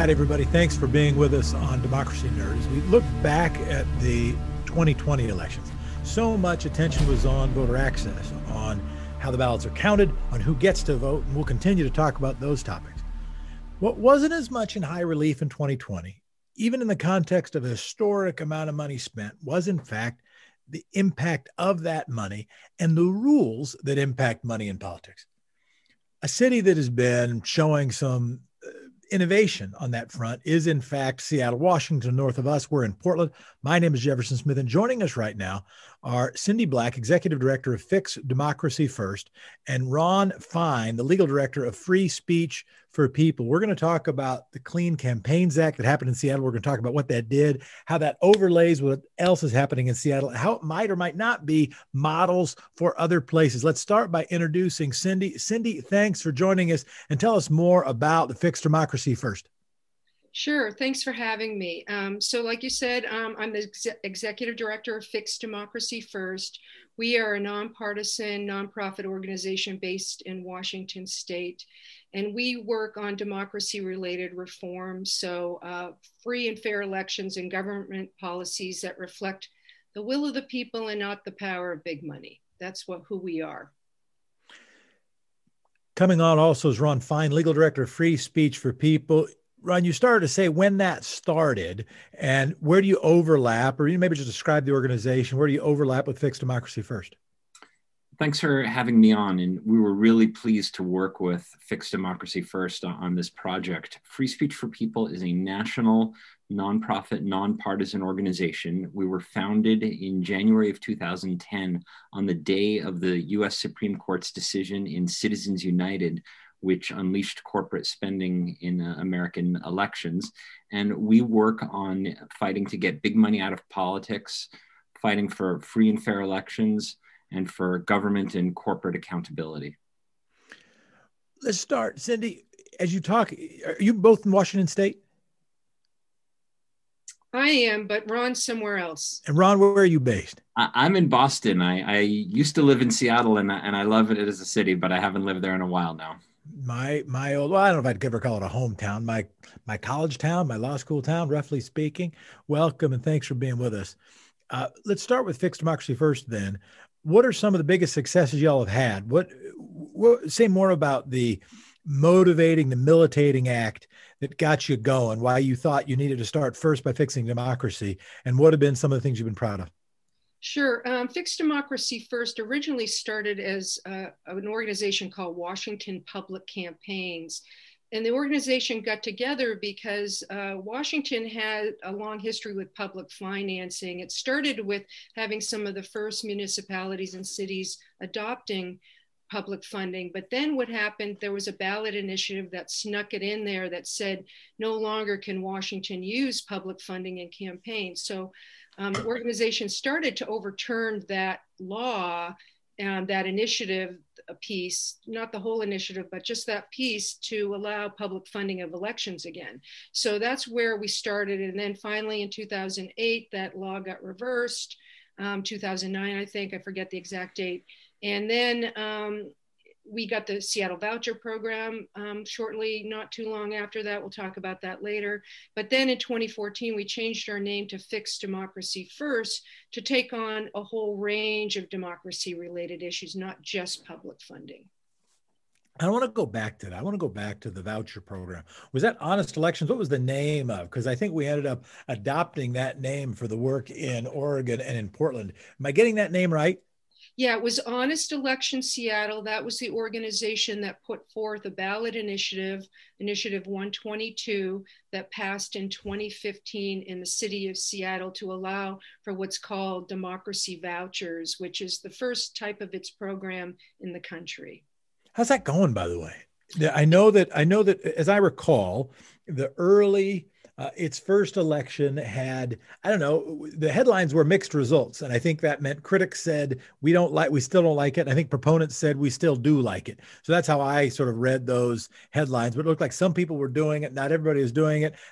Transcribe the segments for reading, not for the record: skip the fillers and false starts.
Hi, everybody. Thanks for being with us on Democracy Nerds. We look back at the 2020 elections. So much attention was on voter access, on how the ballots are counted, on who gets to vote, and we'll continue to talk about those topics. What wasn't as much in high relief in 2020, even in the context of a historic amount of money spent, was in fact the impact of that money and the rules that impact money in politics. A city that has been showing some innovation on that front is, in fact, Seattle, Washington. North of us, we're in Portland. My name is Jefferson Smith, and joining us right now are Cindy Black, Executive Director of Fix Democracy First, and Ron Fine, the Legal Director of Free Speech for People. We're going to talk about the Clean Campaigns Act that happened in Seattle. We're going to talk about what that did, how that overlays what else is happening in Seattle, how it might or might not be models for other places. Let's start by introducing Cindy. Cindy, thanks for joining us, and tell us more about the Fix Democracy First. Sure. Thanks for having me. So like you said, I'm the Executive Director of Fix Democracy First. We are a nonpartisan nonprofit organization based in Washington State, and we work on democracy-related reforms, so free and fair elections and government policies that reflect the will of the people and not the power of big money. That's who we are. Coming on also is Ron Fine, Legal Director of Free Speech for People. Ron, you started to say when that started and where do you overlap, or you maybe just describe the organization, where do you overlap with Fix Democracy First? Thanks for having me on, and we were really pleased to work with Fix Democracy First on this project. Free Speech for People is a national, nonprofit, nonpartisan organization. We were founded in January of 2010 on the day of the US Supreme Court's decision in Citizens United, which unleashed corporate spending in American elections. And we work on fighting to get big money out of politics, fighting for free and fair elections, and for government and corporate accountability. Let's start. Cindy, as you talk, are you both in Washington State? I am, but Ron's somewhere else. And Ron, where are you based? I'm in Boston. I used to live in Seattle, and I love it as a city, but I haven't lived there in a while now. My old, well, I don't know if I'd ever call it a hometown, my college town, my law school town, roughly speaking. Welcome, and thanks for being with us. Let's start with Fix Democracy First then. What are some of the biggest successes y'all have had? What say more about the motivating, the militating act that got you going, why you thought you needed to start first by fixing democracy, and what have been some of the things you've been proud of? Sure. Fix Democracy First originally started as an organization called Washington Public Campaigns. And the organization got together because Washington had a long history with public financing. It started with having some of the first municipalities and cities adopting public funding. But then what happened, there was a ballot initiative that snuck it in there that said no longer can Washington use public funding in campaigns. So the organization started to overturn that law and that initiative piece, not the whole initiative, but just that piece to allow public funding of elections again. So that's where we started. And then finally in 2008, that law got reversed, 2009, I think, I forget the exact date. And then we got the Seattle Voucher Program shortly, not too long after that. We'll talk about that later. But then in 2014, we changed our name to Fix Democracy First to take on a whole range of democracy-related issues, not just public funding. I want to go back to that. I want to go back to the voucher program. Was that Honest Elections? What was the name of? Because I think we ended up adopting that name for the work in Oregon and in Portland. Am I getting that name right? Yeah, it was Honest Elections Seattle. That was the organization that put forth a ballot initiative, Initiative 122, that passed in 2015 in the city of Seattle to allow for what's called democracy vouchers, which is the first type of its program in the country. How's that going, by the way? I know that, as I recall, the early its first election had, I don't know, the headlines were mixed results. And I think that meant critics said, we still don't like it. I think proponents said, we still do like it. So that's how I sort of read those headlines, but it looked like some people were doing it. Not everybody is doing it.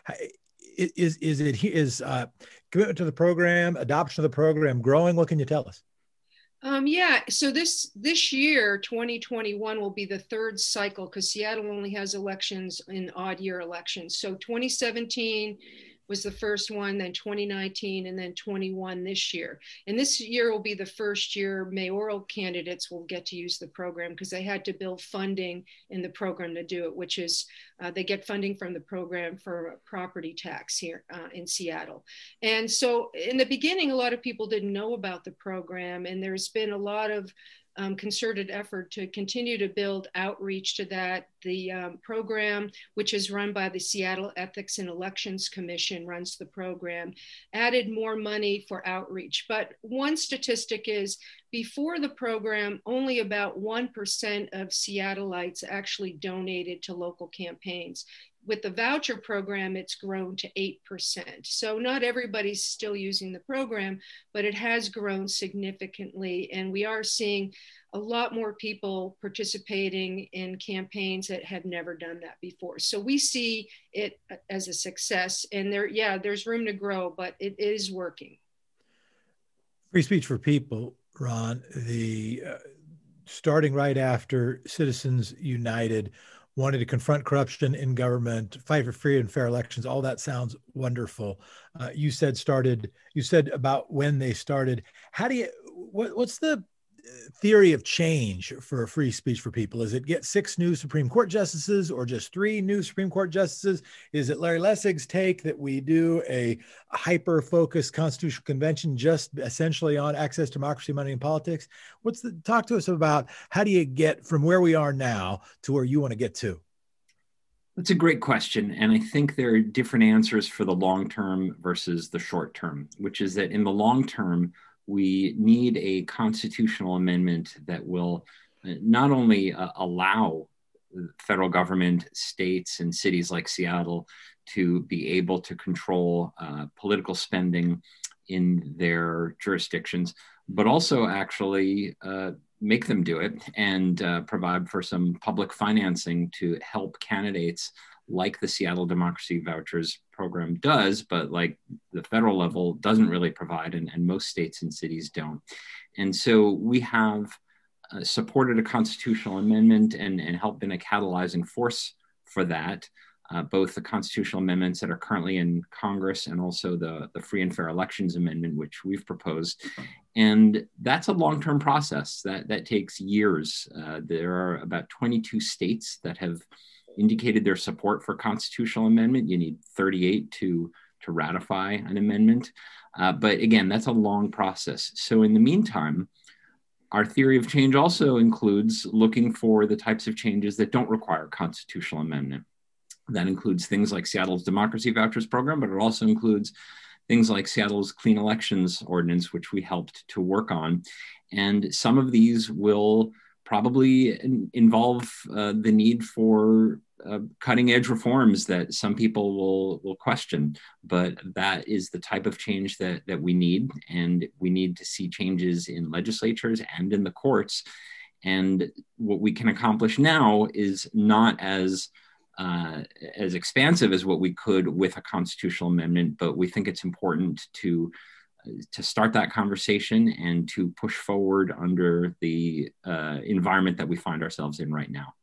Is commitment to the program, adoption of the program growing? What can you tell us? Yeah, so this year, 2021, will be the third cycle because Seattle only has elections in odd year elections. So 2017 was the first one, then 2019, and then 21 this year. And this year will be the first year mayoral candidates will get to use the program because they had to build funding in the program to do it, which is they get funding from the program for property tax here in Seattle. And so in the beginning, a lot of people didn't know about the program, and there's been a lot of concerted effort to continue to build outreach to that. The program, which is run by the Seattle Ethics and Elections Commission, runs the program, added more money for outreach. But one statistic is before the program, only about 1% of Seattleites actually donated to local campaigns. With the voucher program, it's grown to 8%. So not everybody's still using the program, but it has grown significantly. And we are seeing a lot more people participating in campaigns that have never done that before. So we see it as a success. And there's room to grow, but it is working. Free Speech for People, Ron, starting right after Citizens United wanted to confront corruption in government, fight for free and fair elections. All that sounds wonderful. You said about when they started. What's the theory of change for Free Speech for People? Is it get 6 new Supreme Court justices or just 3 new Supreme Court justices? Is it Larry Lessig's take that we do a hyper-focused constitutional convention just essentially on access, democracy, money, and politics? Talk to us about how do you get from where we are now to where you want to get to? That's a great question. And I think there are different answers for the long term versus the short term, which is that in the long term, we need a constitutional amendment that will not only allow the federal government, states, and cities like Seattle to be able to control political spending in their jurisdictions, but also actually make them do it and provide for some public financing to help candidates like the Seattle Democracy Vouchers program does, but like the federal level doesn't really provide, and most states and cities don't. And so we have supported a constitutional amendment and helped been a catalyzing force for that, both the constitutional amendments that are currently in Congress and also the Free and Fair Elections Amendment, which we've proposed. And that's a long-term process that takes years. There are about 22 states that have indicated their support for constitutional amendment. You need 38 to ratify an amendment. But again, that's a long process. So in the meantime, our theory of change also includes looking for the types of changes that don't require constitutional amendment. That includes things like Seattle's Democracy Vouchers program, but it also includes things like Seattle's Clean Elections Ordinance, which we helped to work on. And some of these will probably involve the need for cutting edge reforms that some people will question, but that is the type of change that we need. And we need to see changes in legislatures and in the courts. And what we can accomplish now is not as expansive as what we could with a constitutional amendment, but we think it's important to start that conversation and to push forward under the environment that we find ourselves in right now.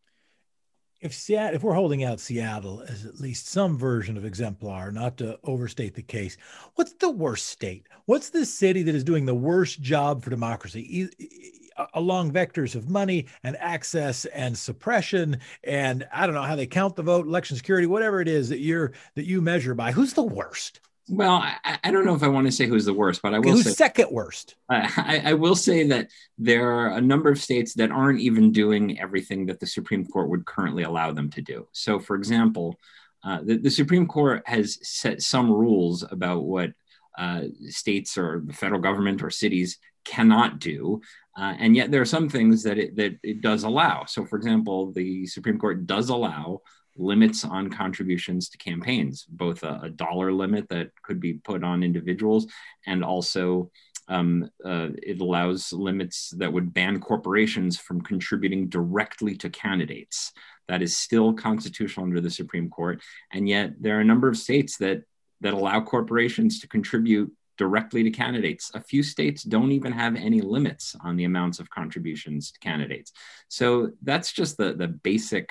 If we're holding out Seattle as at least some version of exemplar, not to overstate the case, what's the worst state? What's the city that is doing the worst job for democracy along vectors of money and access and suppression? And I don't know how they count the vote, election security, whatever it is that you measure by. Who's the worst? Well, I don't know if I want to say who's the worst, but I will say who's second worst. I will say that there are a number of states that aren't even doing everything that the Supreme Court would currently allow them to do. So, for example, the Supreme Court has set some rules about what states or the federal government or cities cannot do. And yet there are some things that it does allow. So, for example, the Supreme Court does allow limits on contributions to campaigns, both a dollar limit that could be put on individuals, and also it allows limits that would ban corporations from contributing directly to candidates. That is still constitutional under the Supreme Court. And yet there are a number of states that allow corporations to contribute directly to candidates. A few states don't even have any limits on the amounts of contributions to candidates. So that's just the basic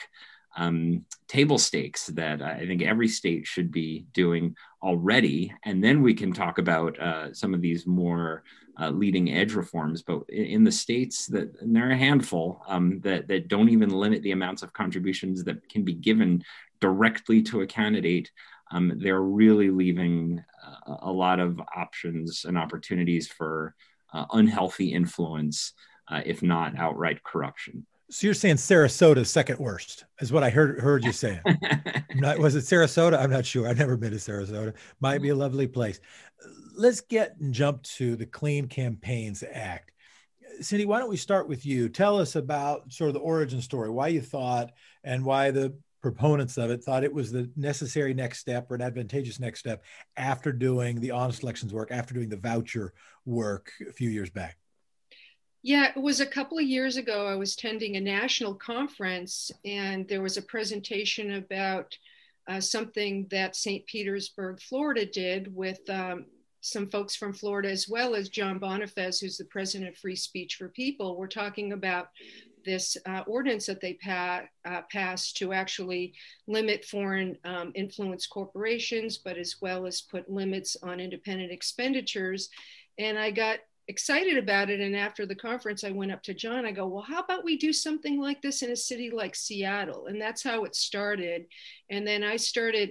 table stakes that I think every state should be doing already. And then we can talk about some of these more leading edge reforms. But in the states and there are a handful that don't even limit the amounts of contributions that can be given directly to a candidate, they're really leaving a lot of options and opportunities for unhealthy influence, if not outright corruption. So you're saying Sarasota's second worst is what I heard you saying. Was it Sarasota? I'm not sure. I've never been to Sarasota. Might be a lovely place. Let's jump to the Clean Campaigns Act. Cindy, why don't we start with you? Tell us about sort of the origin story, why you thought and why the proponents of it thought it was the necessary next step or an advantageous next step after doing the honest elections work, after doing the voucher work a few years back. Yeah, it was a couple of years ago. I was attending a national conference and there was a presentation about something that St. Petersburg, Florida did with some folks from Florida, as well as John Bonifaz, who's the president of Free Speech for People. We're talking about this ordinance that they passed to actually limit foreign influence corporations, but as well as put limits on independent expenditures. And I got excited about it. And after the conference, I went up to John. I go, well, how about we do something like this in a city like Seattle? And that's how it started. And then I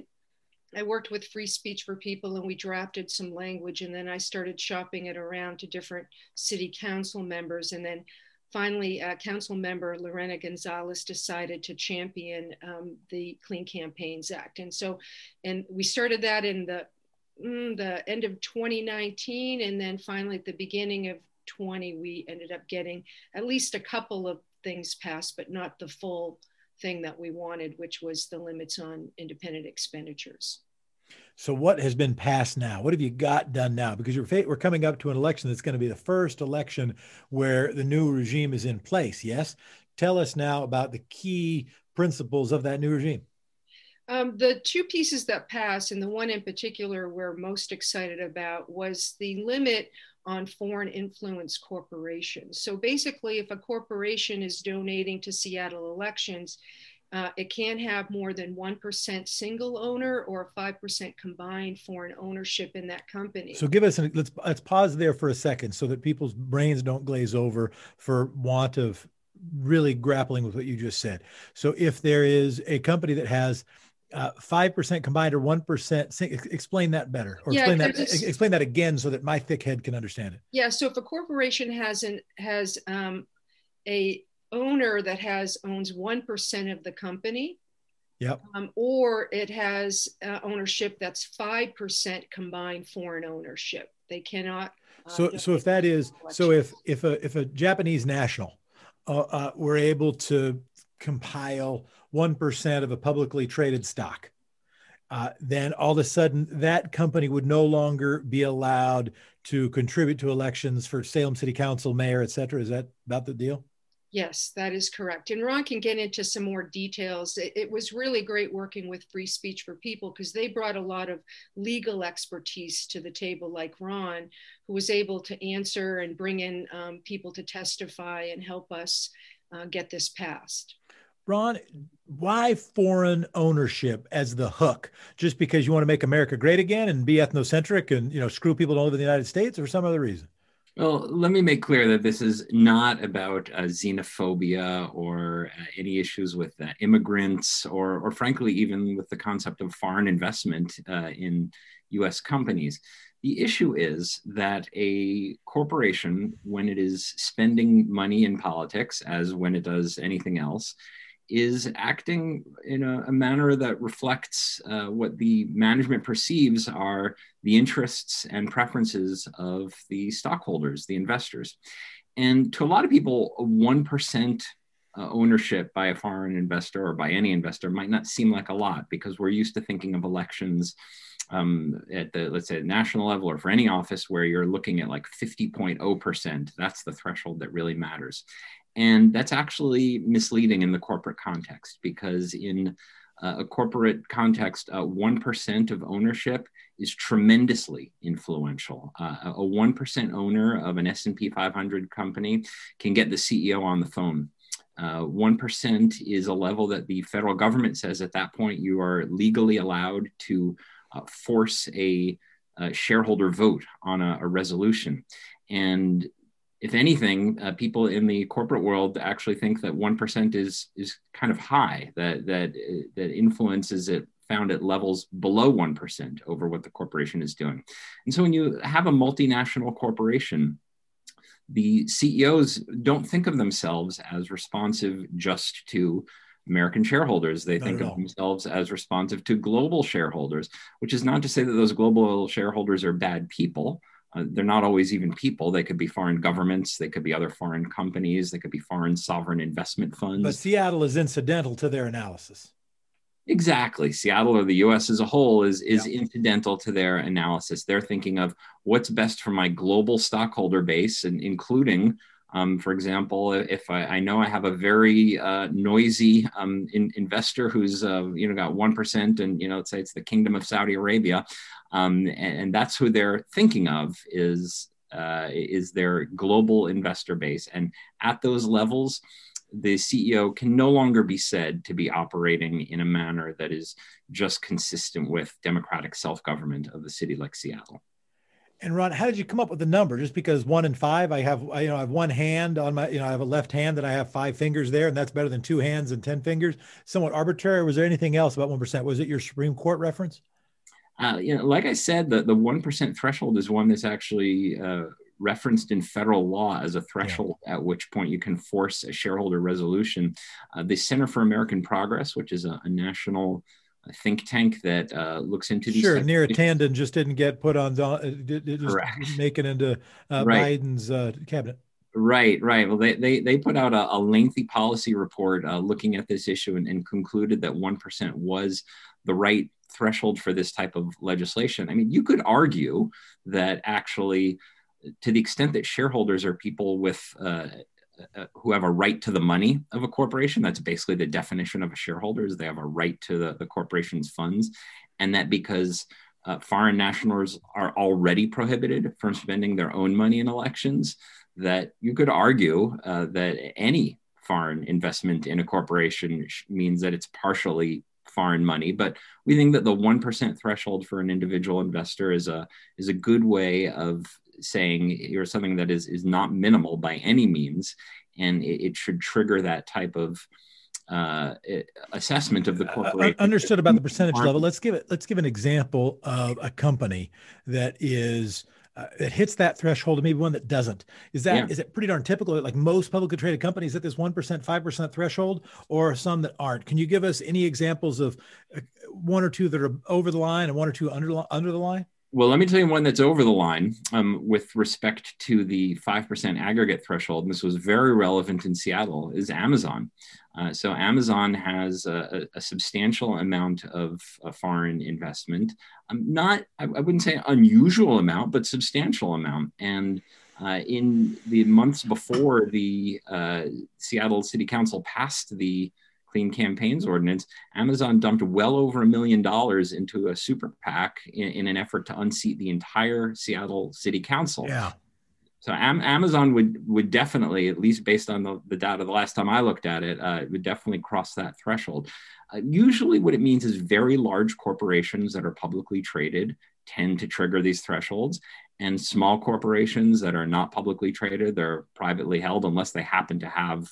worked with Free Speech for People and we drafted some language. And then I started shopping it around to different city council members. And then finally, council member Lorena Gonzalez decided to champion the Clean Campaigns Act. And we started that in the end of 2019, and then finally at the beginning of 20, we ended up getting at least a couple of things passed, but not the full thing that we wanted, which was the limits on independent expenditures. So what has been passed now? What have you got done now? Because we're coming up to an election that's going to be the first election where the new regime is in place. Yes. Tell us now about the key principles of that new regime. The two pieces that passed, and the one in particular we're most excited about, was the limit on foreign influence corporations. So basically, if a corporation is donating to Seattle elections, it can't have more than 1% single owner or 5% combined foreign ownership in that company. So let's pause there for a second so that people's brains don't glaze over for want of really grappling with what you just said. So if there is a company that has 5% combined or 1%, explain that better, or explain that again so that my thick head can understand it. Yeah. So if a corporation has a owner that owns 1% of the company, yep, or it has ownership that's 5% combined foreign ownership, they cannot. So if that is, so if a Japanese national were able to compile 1% of a publicly traded stock, then all of a sudden that company would no longer be allowed to contribute to elections for Salem City Council, mayor, et cetera. Is that about the deal? Yes, that is correct. And Ron can get into some more details. It was really great working with Free Speech for People because they brought a lot of legal expertise to the table, like Ron, who was able to answer and bring in people to testify and help us get this passed. Ron, why foreign ownership as the hook? Just because you want to make America great again and be ethnocentric and screw people who don't live in the United States, or some other reason? Well, let me make clear that this is not about xenophobia or any issues with immigrants or frankly, even with the concept of foreign investment in U.S. companies. The issue is that a corporation, when it is spending money in politics, as when it does anything else, is acting in a manner that reflects what the management perceives are the interests and preferences of the stockholders, the investors. And to a lot of people, 1% ownership by a foreign investor or by any investor might not seem like a lot because we're used to thinking of elections at the, let's say, national level or for any office where you're looking at like 50.0%. That's the threshold that really matters. And that's actually misleading in the corporate context because in a corporate context, 1% of ownership is tremendously influential. A 1% owner of an S&P 500 company can get the CEO on the phone. 1% is a level that the federal government says at that point you are legally allowed to force a shareholder vote on a resolution. And if anything, people in the corporate world actually think that 1% is kind of high, that influence is found at levels below 1% over what the corporation is doing. And so when you have a multinational corporation, the CEOs don't think of themselves as responsive just to American shareholders. They think of themselves as responsive to global shareholders, which is not to say that those global shareholders are bad people. They're not always even people. They could be foreign governments. They could be other foreign companies. They could be foreign sovereign investment funds. But Seattle is incidental to their analysis. Exactly. Seattle, or the US as a whole, is incidental to their analysis. They're thinking of what's best for my global stockholder base, and including, for example, if I know I have a very noisy investor who's got 1%, and let's say it's the Kingdom of Saudi Arabia, and that's who they're thinking of is their global investor base. And at those levels, the CEO can no longer be said to be operating in a manner that is just consistent with democratic self-government of a city like Seattle. And Ron, how did you come up with the number? Just because 1 in 5, I have one hand on my, I have a left hand that I have 5 fingers there, and that's better than 2 hands and 10 fingers. Somewhat arbitrary. Or was there anything else about 1%? Was it your Supreme Court reference? Like I said, the 1% threshold is one that's actually referenced in federal law as a threshold at which point you can force a shareholder resolution. The Center for American Progress, which is a national think tank that looks into these. Sure, Neera Tanden just didn't get put on, just make it into Biden's cabinet. Right. Well, they put out a lengthy policy report looking at this issue and concluded that 1% was the right threshold for this type of legislation. I mean, you could argue that actually, to the extent that shareholders are people with who have a right to the money of a corporation, that's basically the definition of a shareholder, is they have a right to the corporation's funds, and that because foreign nationals are already prohibited from spending their own money in elections, that you could argue that any foreign investment in a corporation means that it's partially foreign money. But we think that the 1% threshold for an individual investor is a good way of saying you're something that is not minimal by any means, and it should trigger that type of assessment of the corporation. Understood about the percentage level. Let's give an example of a company that is that hits that threshold, and maybe one that doesn't. Is it pretty darn typical, like most publicly traded companies, at this 1%, 5% threshold, or some that aren't? Can you give us any examples of one or two that are over the line and one or two under the line? Well, let me tell you one that's over the line with respect to the 5% aggregate threshold. And this was very relevant in Seattle, is Amazon. So Amazon has a substantial amount of foreign investment. I wouldn't say unusual amount, but substantial amount. And in the months before the Seattle City Council passed the Clean Campaigns Ordinance, Amazon dumped well over $1 million into a super PAC in an effort to unseat the entire Seattle City Council. Yeah. So Amazon would definitely, at least based on the data the last time I looked at it, would definitely cross that threshold. Usually what it means is very large corporations that are publicly traded tend to trigger these thresholds, and small corporations that are not publicly traded, they're privately held, unless they happen to have,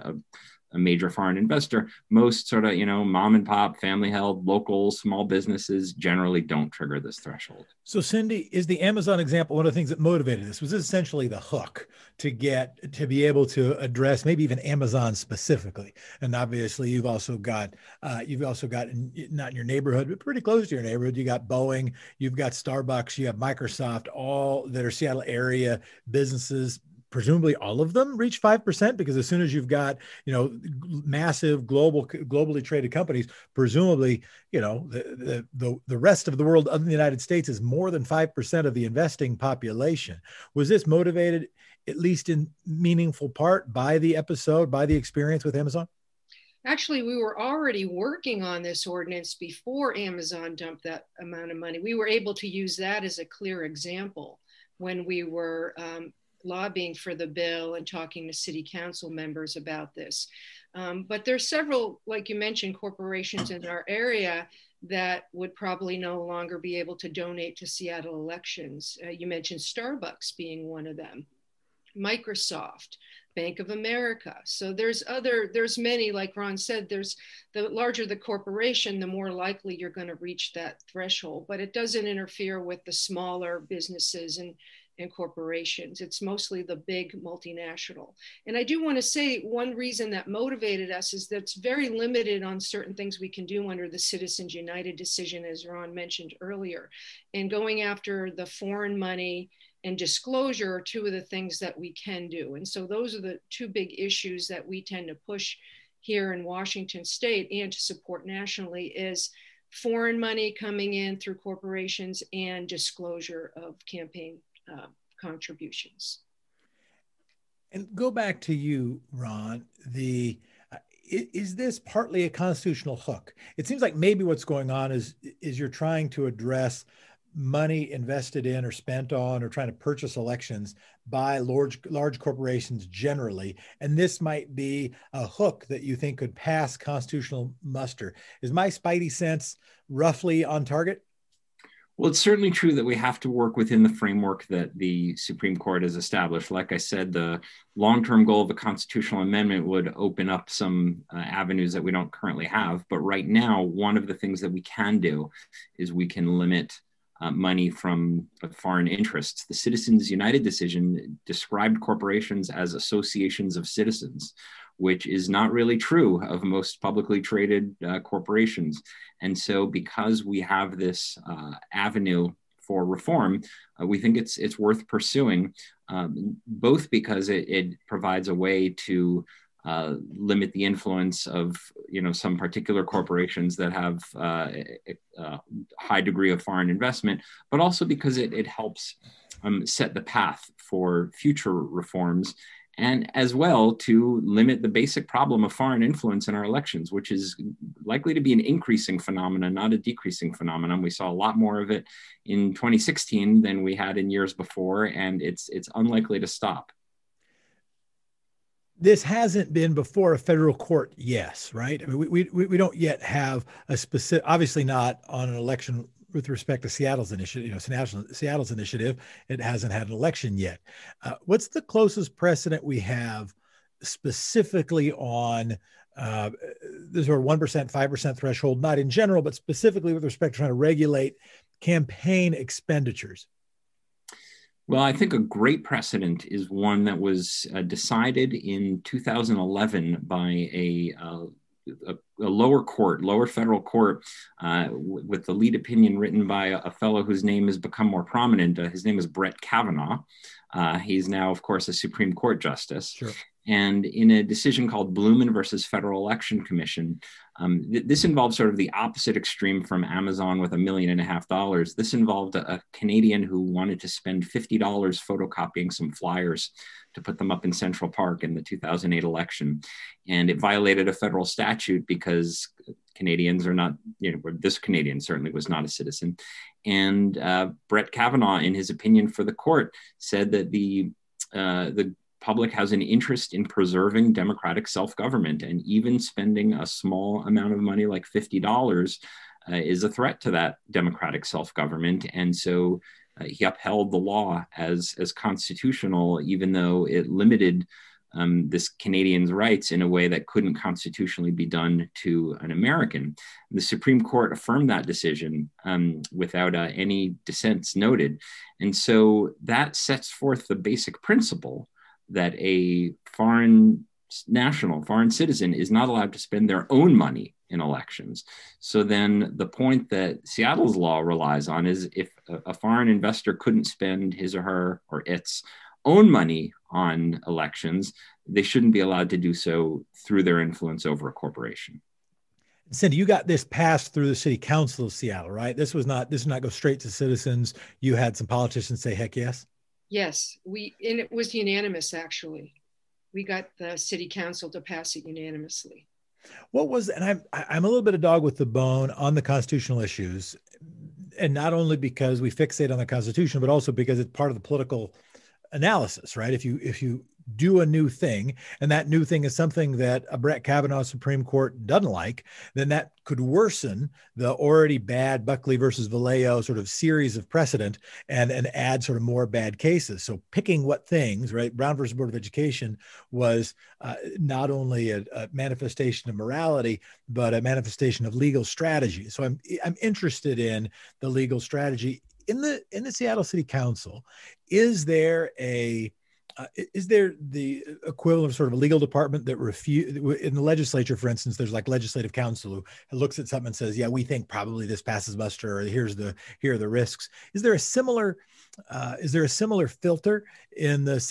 a major foreign investor. Most sort of, mom and pop, family held, local, small businesses generally don't trigger this threshold. So Cindy, is the Amazon example one of the things that motivated this? Was this essentially the hook to be able to address maybe even Amazon specifically? And obviously you've also got not in your neighborhood, but pretty close to your neighborhood. You got Boeing, you've got Starbucks, you have Microsoft, all that are Seattle area businesses. Presumably all of them reach 5%, because as soon as you've got, massive globally traded companies, presumably, the rest of the world other than the United States is more than 5% of the investing population. Was this motivated, at least in meaningful part, by the experience with Amazon? Actually, we were already working on this ordinance before Amazon dumped that amount of money. We were able to use that as a clear example when we were lobbying for the bill and talking to city council members about this. But there's several, like you mentioned, corporations in our area that would probably no longer be able to donate to Seattle elections. You mentioned Starbucks being one of them, Microsoft, Bank of America. So there's many, like Ron said, there's the larger the corporation, the more likely you're going to reach that threshold, but it doesn't interfere with the smaller businesses and corporations. It's mostly the big multinational. And I do want to say one reason that motivated us is that it's very limited on certain things we can do under the Citizens United decision, as Ron mentioned earlier. And going after the foreign money and disclosure are two of the things that we can do. And so those are the two big issues that we tend to push here in Washington State and to support nationally is foreign money coming in through corporations and disclosure of campaign contributions. And go back to you, Ron, is this partly a constitutional hook? It seems like maybe what's going on is you're trying to address money invested in or spent on or trying to purchase elections by large corporations generally. And this might be a hook that you think could pass constitutional muster. Is my spidey sense roughly on target? Well, it's certainly true that we have to work within the framework that the Supreme Court has established. Like I said, the long-term goal of a constitutional amendment would open up some avenues that we don't currently have. But right now, one of the things that we can do is we can limit money from foreign interests. The Citizens United decision described corporations as associations of citizens, which is not really true of most publicly traded corporations. And so because we have this avenue for reform, we think it's worth pursuing, both because it provides a way to limit the influence of some particular corporations that have a high degree of foreign investment, but also because it helps set the path for future reforms, and as well to limit the basic problem of foreign influence in our elections, which is likely to be an increasing phenomenon, not a decreasing phenomenon. We saw a lot more of it in 2016 than we had in years before, and it's unlikely to stop. This hasn't been before a federal court, yes, right? I mean, we don't yet have a specific, obviously not on an election with respect to Seattle's initiative, Seattle's initiative. It hasn't had an election yet. What's the closest precedent we have specifically on this sort of 1%, 5% threshold, not in general, but specifically with respect to trying to regulate campaign expenditures? Well, I think a great precedent is one that was decided in 2011 by a lower federal court, with the lead opinion written by a fellow whose name has become more prominent. His name is Brett Kavanaugh. He's now, of course, a Supreme Court justice. Sure. And in a decision called Blumen versus Federal Election Commission, this involved sort of the opposite extreme from Amazon with $1.5 million. This involved a Canadian who wanted to spend $50 photocopying some flyers to put them up in Central Park in the 2008 election. And it violated a federal statute because Canadians are not, this Canadian certainly was not a citizen. And Brett Kavanaugh, in his opinion for the court, said that the public has an interest in preserving democratic self-government, and even spending a small amount of money like $50 is a threat to that democratic self-government. And so he upheld the law as constitutional, even though it limited this Canadian's rights in a way that couldn't constitutionally be done to an American. The Supreme Court affirmed that decision without any dissents noted. And so that sets forth the basic principle that a foreign citizen is not allowed to spend their own money in elections. So then the point that Seattle's law relies on is if a foreign investor couldn't spend his or her or its own money on elections, they shouldn't be allowed to do so through their influence over a corporation. Cindy, you got this passed through the City Council of Seattle, right? This did not go straight to citizens. You had some politicians say, heck yes? Yes, and it was unanimous, actually. We got the City Council to pass it unanimously. What was, and I'm a little bit of dog with the bone on the constitutional issues, and not only because we fixate on the Constitution, but also because it's part of the political analysis, right? If you do a new thing, and that new thing is something that a Brett Kavanaugh Supreme Court doesn't like, then that could worsen the already bad Buckley versus Vallejo sort of series of precedent and add sort of more bad cases. So picking what things, right? Brown versus Board of Education was not only a manifestation of morality, but a manifestation of legal strategy. So I'm interested in the legal strategy in the Seattle City Council. Is there the equivalent of sort of a legal department that in the legislature, for instance, there's like legislative counsel who looks at something and says, yeah, we think probably this passes muster, or here are the risks. Is there a similar filter in the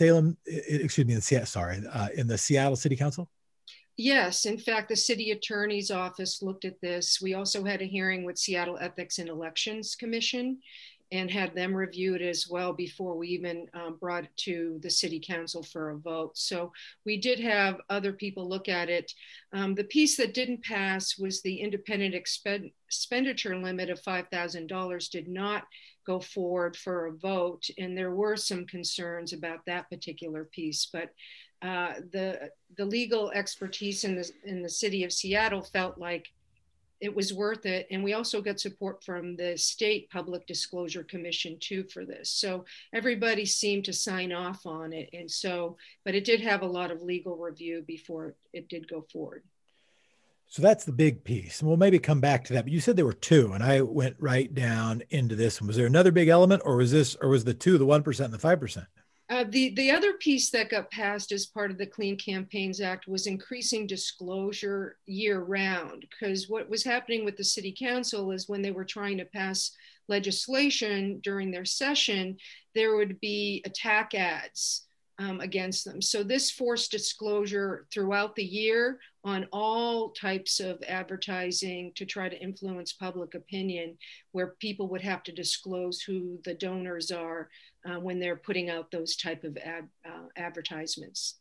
in the Seattle City Council? Yes, in fact, the city attorney's office looked at this. We also had a hearing with Seattle Ethics and Elections Commission and had them review it as well before we even brought it to the city council for a vote. So we did have other people look at it. The piece that didn't pass was the independent expenditure limit of $5,000 did not go forward for a vote. And there were some concerns about that particular piece, but the legal expertise in the city of Seattle felt like it was worth it. And we also got support from the State Public Disclosure Commission too for this. So everybody seemed to sign off on it. And so, but it did have a lot of legal review before it did go forward. So that's the big piece. And we'll maybe come back to that. But you said there were two, and I went right down into this. Was there another big element, or was the two, the 1% and the 5%? The other piece that got passed as part of the Clean Campaigns Act was increasing disclosure year round, because what was happening with the city council is when they were trying to pass legislation during their session, there would be attack ads against them. So this forced disclosure throughout the year on all types of advertising to try to influence public opinion, where people would have to disclose who the donors are when they're putting out those type of advertisements.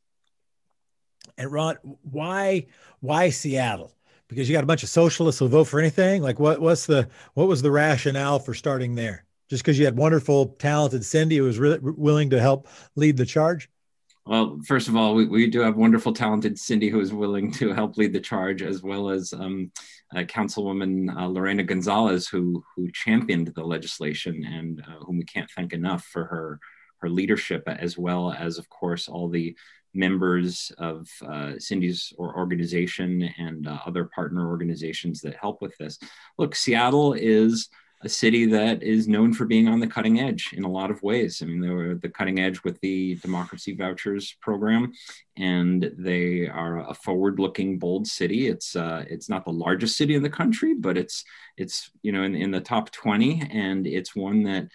And Ron, why Seattle? Because you got a bunch of socialists who'll vote for anything. Like what was the rationale for starting there? Just because you had wonderful, talented Cindy who was really willing to help lead the charge? Well, first of all, we do have wonderful, talented Cindy who is willing to help lead the charge, as well as Councilwoman Lorena Gonzalez, who championed the legislation and whom we can't thank enough for her leadership, as well as, of course, all the members of Cindy's organization and other partner organizations that help with this. Look, Seattle is a city that is known for being on the cutting edge in a lot of ways. I mean, they were the cutting edge with the Democracy Vouchers program, and they are a forward-looking, bold city. It's not the largest city in the country, but it's in the top 20, and it's one that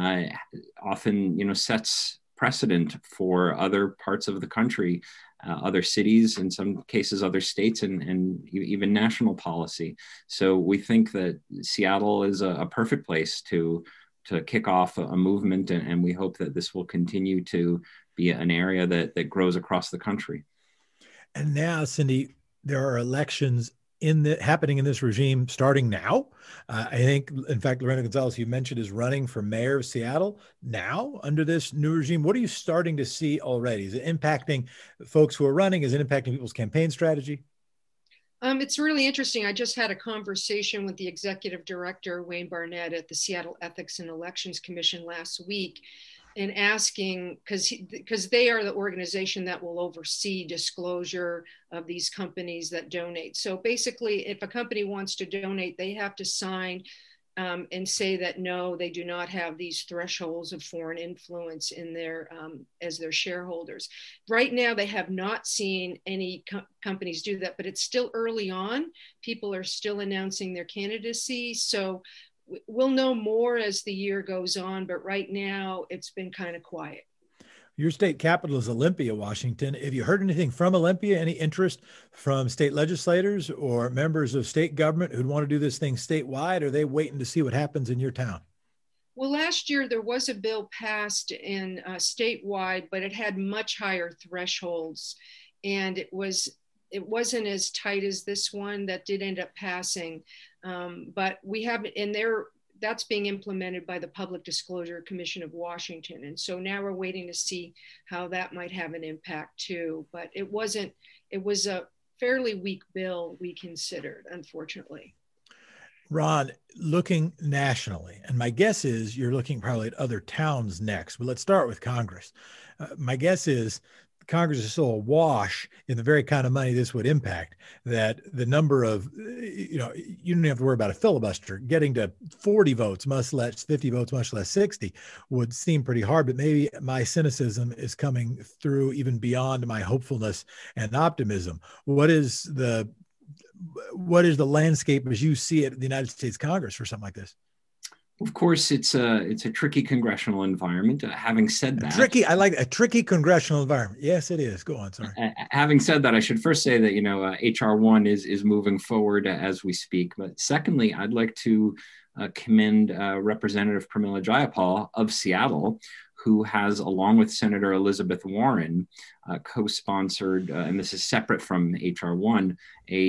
often sets precedent for other parts of the country, other cities, in some cases other states, and even national policy. So we think that Seattle is a perfect place to kick off a movement, and we hope that this will continue to be an area that grows across the country. And now, Cindy, there are elections happening in this regime starting now. I think, in fact, Lorena Gonzalez, you mentioned, is running for mayor of Seattle now under this new regime. What are you starting to see already? Is it impacting folks who are running? Is it impacting people's campaign strategy? It's really interesting. I just had a conversation with the executive director, Wayne Barnett, at the Seattle Ethics and Elections Commission last week, and asking, because they are the organization that will oversee disclosure of these companies that donate. So basically, if a company wants to donate, they have to sign and say that no, they do not have these thresholds of foreign influence in their as their shareholders. Right now, they have not seen any companies do that, but it's still early on. People are still announcing their candidacy. So we'll know more as the year goes on, but right now it's been kind of quiet. Your state capital is Olympia, Washington. Have you heard anything from Olympia? Any interest from state legislators or members of state government who'd want to do this thing statewide? Or are they waiting to see what happens in your town? Well, last year there was a bill passed in statewide, but it had much higher thresholds, and it was it wasn't as tight as this one that did end up passing. But we have, and that's being implemented by the Public Disclosure Commission of Washington. And so now we're waiting to see how that might have an impact too. But it was a fairly weak bill, we considered, unfortunately. Ron, looking nationally, and my guess is you're looking probably at other towns next, but let's start with Congress. My guess is Congress is still awash in the very kind of money this would impact, that the number of, you don't even have to worry about a filibuster. Getting to 40 votes, much less 50 votes, much less 60, would seem pretty hard, but maybe my cynicism is coming through even beyond my hopefulness and optimism. What is the landscape as you see it in the United States Congress for something like this? Of course, it's a tricky congressional environment. Having said that, I like a tricky congressional environment. Yes, it is. Go on. Sorry. Having said that, I should first say that HR 1 is moving forward as we speak. But secondly, I'd like to commend Representative Pramila Jayapal of Seattle, who has, along with Senator Elizabeth Warren, co-sponsored, and this is separate from HR 1,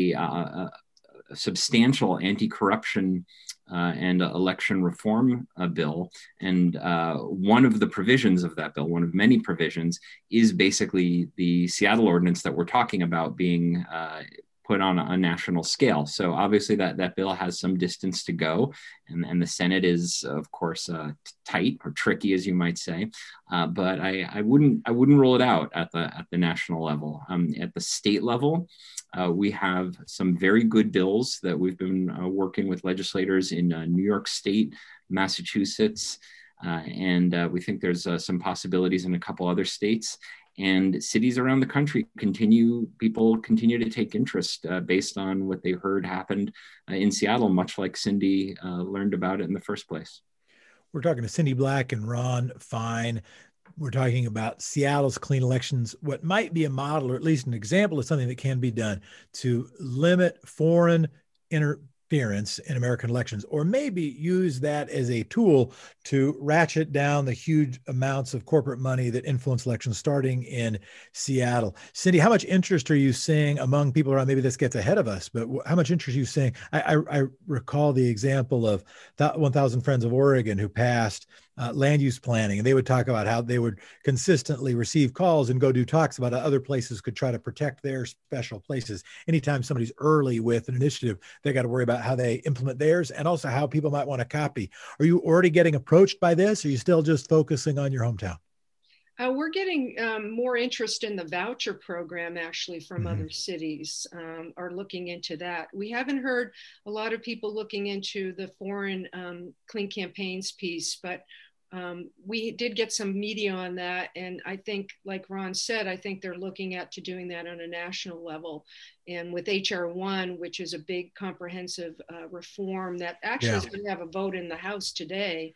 a substantial anti-corruption and election reform bill. And one of the provisions of that bill, one of many provisions, is basically the Seattle ordinance that we're talking about being put on a national scale. So obviously that bill has some distance to go, and the Senate is, of course, tight or tricky, as you might say. But I wouldn't rule it out at the national level. At the state level, we have some very good bills that we've been working with legislators in New York State, Massachusetts, and we think there's some possibilities in a couple other states. And cities around the country people continue to take interest based on what they heard happened in Seattle, much like Cindy learned about it in the first place. We're talking to Cindy Black and Ron Fine. We're talking about Seattle's clean elections, what might be a model or at least an example of something that can be done to limit foreign interference in American elections, or maybe use that as a tool to ratchet down the huge amounts of corporate money that influence elections starting in Seattle. Cindy, how much interest are you seeing among people around? Maybe this gets ahead of us, but how much interest are you seeing? I recall the example of 1,000 Friends of Oregon who passed land use planning, and they would talk about how they would consistently receive calls and go do talks about how other places could try to protect their special places. Anytime somebody's early with an initiative, they got to worry about how they implement theirs and also how people might want to copy. Are you already getting approached by this, or are you still just focusing on your hometown? We're getting more interest in the voucher program, actually, from other cities are looking into that. We haven't heard a lot of people looking into the foreign clean campaigns piece, but we did get some media on that. And I think, like Ron said, I think they're looking at to doing that on a national level. And with HR 1, which is a big comprehensive reform that actually is going to have a vote in the House today,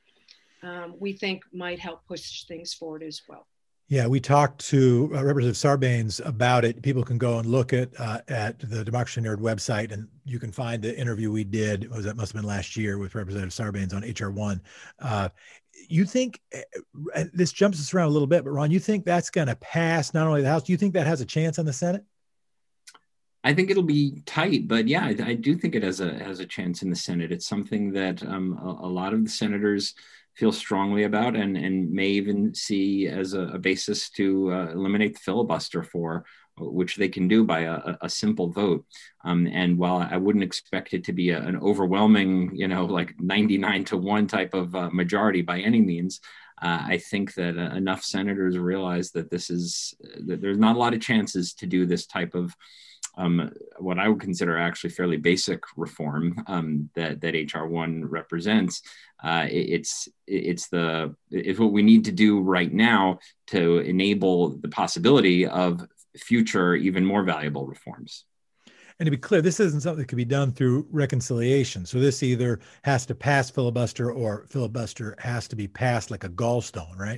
we think might help push things forward as well. Yeah, we talked to Representative Sarbanes about it. People can go and look at the Democracy Nerd website, and you can find the interview we did. That must have been last year with Representative Sarbanes on HR 1. You think this jumps us around a little bit, but Ron, you think that's going to pass not only the House? Do you think that has a chance on the Senate? I think it'll be tight, but yeah, I do think it has a chance in the Senate. It's something that a lot of the senators feel strongly about and may even see as a basis to eliminate the filibuster for, which they can do by a simple vote. And while I wouldn't expect it to be an overwhelming, like 99-1 type of majority by any means, I think that enough senators realize that that there's not a lot of chances to do this type of what I would consider actually fairly basic reform that HR 1 represents. It's what we need to do right now to enable the possibility of future, even more valuable reforms. And to be clear, this isn't something that could be done through reconciliation. So this either has to pass filibuster or filibuster has to be passed like a gallstone, right?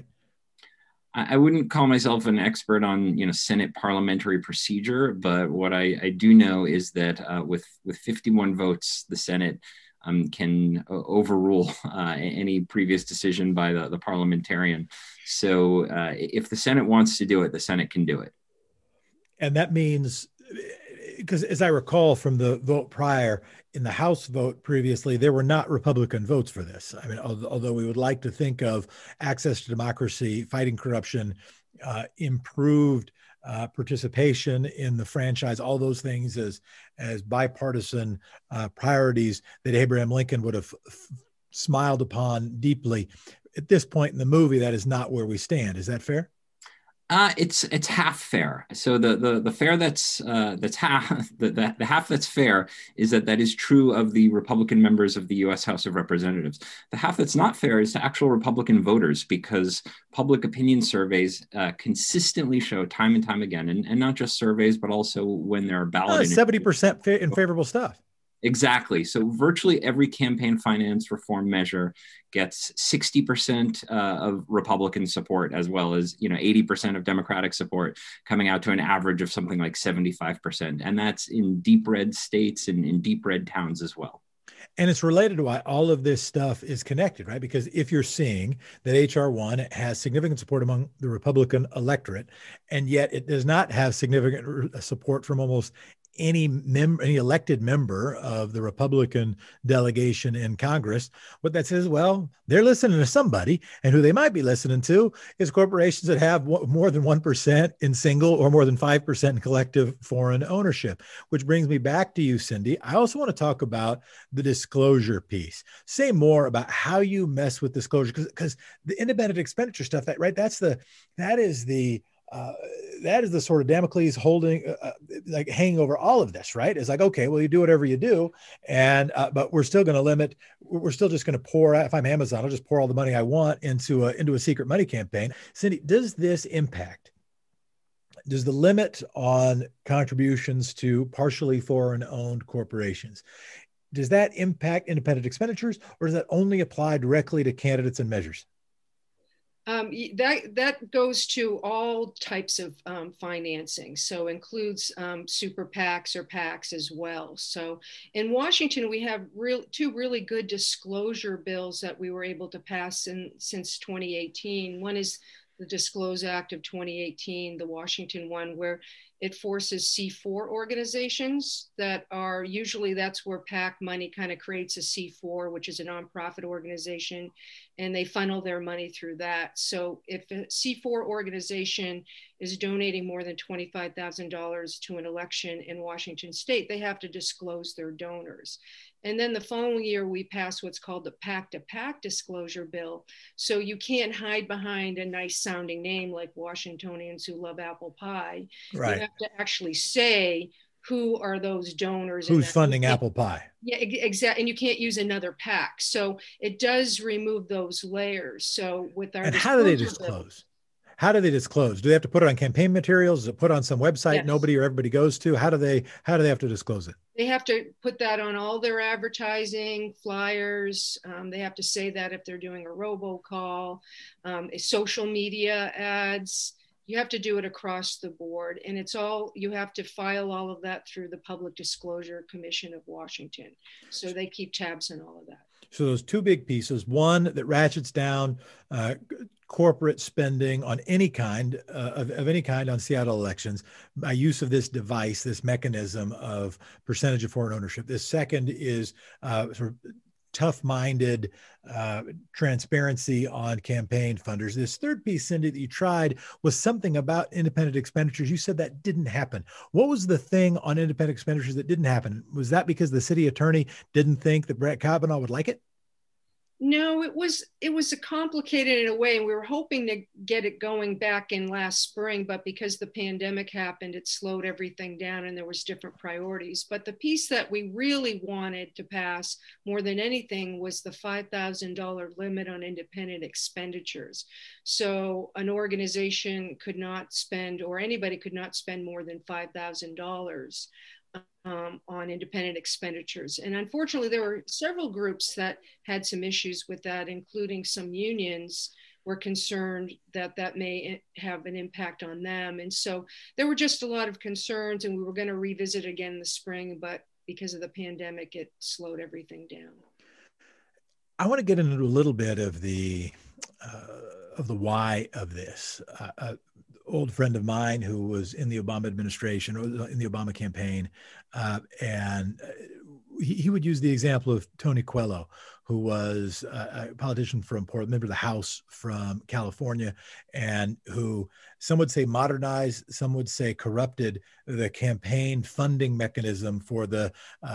I wouldn't call myself an expert on, Senate parliamentary procedure, but what I do know is that with 51 votes, the Senate can overrule any previous decision by the parliamentarian. So if the Senate wants to do it, the Senate can do it. And that means because as I recall from the vote prior, in the House vote previously, there were not Republican votes for this. I mean, although we would like to think of access to democracy, fighting corruption, improved participation in the franchise, all those things as bipartisan priorities that Abraham Lincoln would have smiled upon deeply. At this point in the movie, that is not where we stand. Is that fair? It's half fair. So the fair that's half the half that's fair is that is true of the Republican members of the U.S. House of Representatives. The half that's not fair is to actual Republican voters, because public opinion surveys consistently show time and time again, and not just surveys, but also when there are ballot 70% in favorable stuff. Exactly. So virtually every campaign finance reform measure gets 60% of Republican support, as well as 80% of Democratic support, coming out to an average of something like 75%. And that's in deep red states and in deep red towns as well. And it's related to why all of this stuff is connected, right? Because if you're seeing that H.R. 1 has significant support among the Republican electorate, and yet it does not have significant support from almost any elected member of the Republican delegation in Congress, what that says, well, they're listening to somebody, and who they might be listening to is corporations that have more than 1% in single or more than 5% in collective foreign ownership, which brings me back to you, Cindy. I also want to talk about the disclosure piece. Say more about how you mess with disclosure, because the independent expenditure stuff, that is the sort of Damocles holding, like hanging over all of this, right? It's like, okay, well, you do whatever you do, and but we're still going to limit. We're still just going to pour. If I'm Amazon, I'll just pour all the money I want into a secret money campaign. Cindy, does this impact? Does the limit on contributions to partially foreign-owned corporations, does that impact independent expenditures, or does that only apply directly to candidates and measures? That goes to all types of financing, so includes super PACs or PACs as well. So in Washington, we have two really good disclosure bills that we were able to pass since 2018. One is the Disclose Act of 2018, the Washington one, where it forces C4 organizations that are usually, that's where PAC money kind of creates a C4, which is a nonprofit organization, and they funnel their money through that. So if a C4 organization is donating more than $25,000 to an election in Washington state, they have to disclose their donors. And then the following year, we passed what's called the PAC to PAC disclosure bill. So you can't hide behind a nice sounding name like Washingtonians who love apple pie. Right. You have to actually say who are those donors. Who's funding apple pie? Yeah, exactly. And you can't use another PAC. So it does remove those layers. So with our— And how do they disclose? How do they disclose? Do they have to put it on campaign materials? Is it put on some website nobody or everybody goes to? How do they have to disclose it? They have to put that on all their advertising, flyers. They have to say that if they're doing a robocall, social media ads. You have to do it across the board. And you have to file all of that through the Public Disclosure Commission of Washington. So they keep tabs on all of that. So those two big pieces, one that ratchets down corporate spending on any kind of any kind on Seattle elections by use of this device, this mechanism of percentage of foreign ownership. The second is sort of tough-minded transparency on campaign funders. This third piece, Cindy, that you tried was something about independent expenditures. You said that didn't happen. What was the thing on independent expenditures that didn't happen? Was that because the city attorney didn't think that Brett Kavanaugh would like it? No, it was complicated in a way, and we were hoping to get it going back in last spring, but because the pandemic happened, it slowed everything down and there was different priorities. But the piece that we really wanted to pass more than anything was the $5,000 limit on independent expenditures. So an organization could not spend, or anybody could not spend more than $5,000 on independent expenditures. And unfortunately, there were several groups that had some issues with that, including some unions were concerned that that may have an impact on them. And so there were just a lot of concerns, and we were going to revisit again in the spring, but because of the pandemic, it slowed everything down. I want to get into a little bit of the why of this. old friend of mine who was in the Obama administration or in the Obama campaign, and he would use the example of Tony Coelho, who was a politician from Portland, member of the House from California, and who some would say modernized, some would say corrupted the campaign funding mechanism for the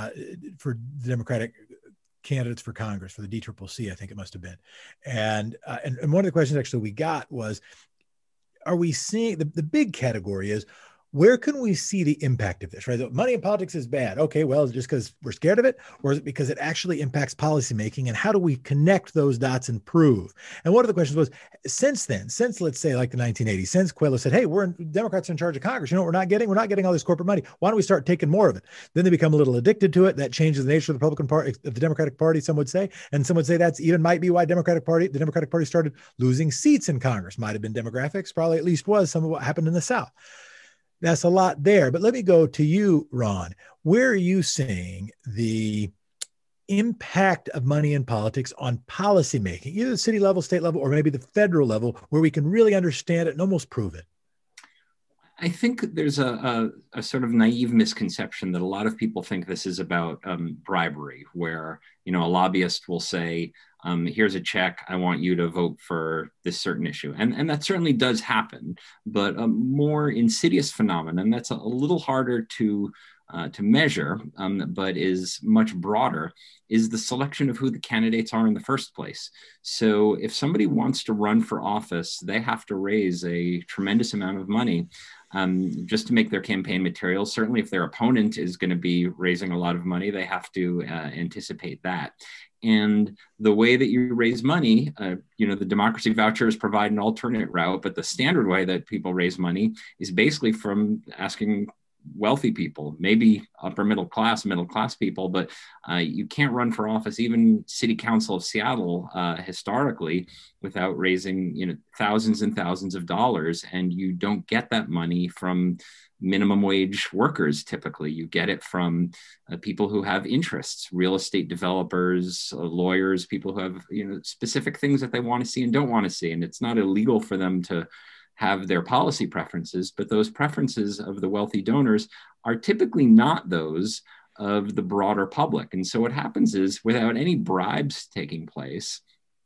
Democratic candidates for Congress, for the DCCC, I think it must have been. And one of the questions actually we got was, are we seeing, the big category is, where can we see the impact of this, right? So money in politics is bad. Okay, well, is it just because we're scared of it? Or is it because it actually impacts policymaking? And how do we connect those dots and prove? And one of the questions was, since then, since let's say like the 1980s, since Coelho said, hey, Democrats are in charge of Congress. You know what we're not getting? We're not getting all this corporate money. Why don't we start taking more of it? Then they become a little addicted to it. That changes the nature of the Republican Party, of the Democratic Party, some would say. And some would say that's even might be why the Democratic Party started losing seats in Congress. Might have been demographics, probably at least was some of what happened in the South. That's a lot there. But let me go to you, Ron. Where are you seeing the impact of money in politics on policymaking, either the city level, state level, or maybe the federal level, where we can really understand it and almost prove it? I think there's a sort of naive misconception that a lot of people think this is about bribery, where, you know, a lobbyist will say, here's a check, I want you to vote for this certain issue. And that certainly does happen, but a more insidious phenomenon that's a little harder to measure, but is much broader, is the selection of who the candidates are in the first place. So if somebody wants to run for office, they have to raise a tremendous amount of money just to make their campaign materials. Certainly if their opponent is going to be raising a lot of money, they have to anticipate that. And the way that you raise money, you know, the democracy vouchers provide an alternate route, but the standard way that people raise money is basically from asking wealthy people, maybe upper middle class people, but you can't run for office, even City Council of Seattle, historically, without raising, you know, thousands and thousands of dollars. And you don't get that money from minimum wage workers. Typically, you get it from people who have interests, real estate developers, lawyers, people who have, you know, specific things that they want to see and don't want to see. And it's not illegal for them to have their policy preferences, but those preferences of the wealthy donors are typically not those of the broader public. And so what happens is, without any bribes taking place,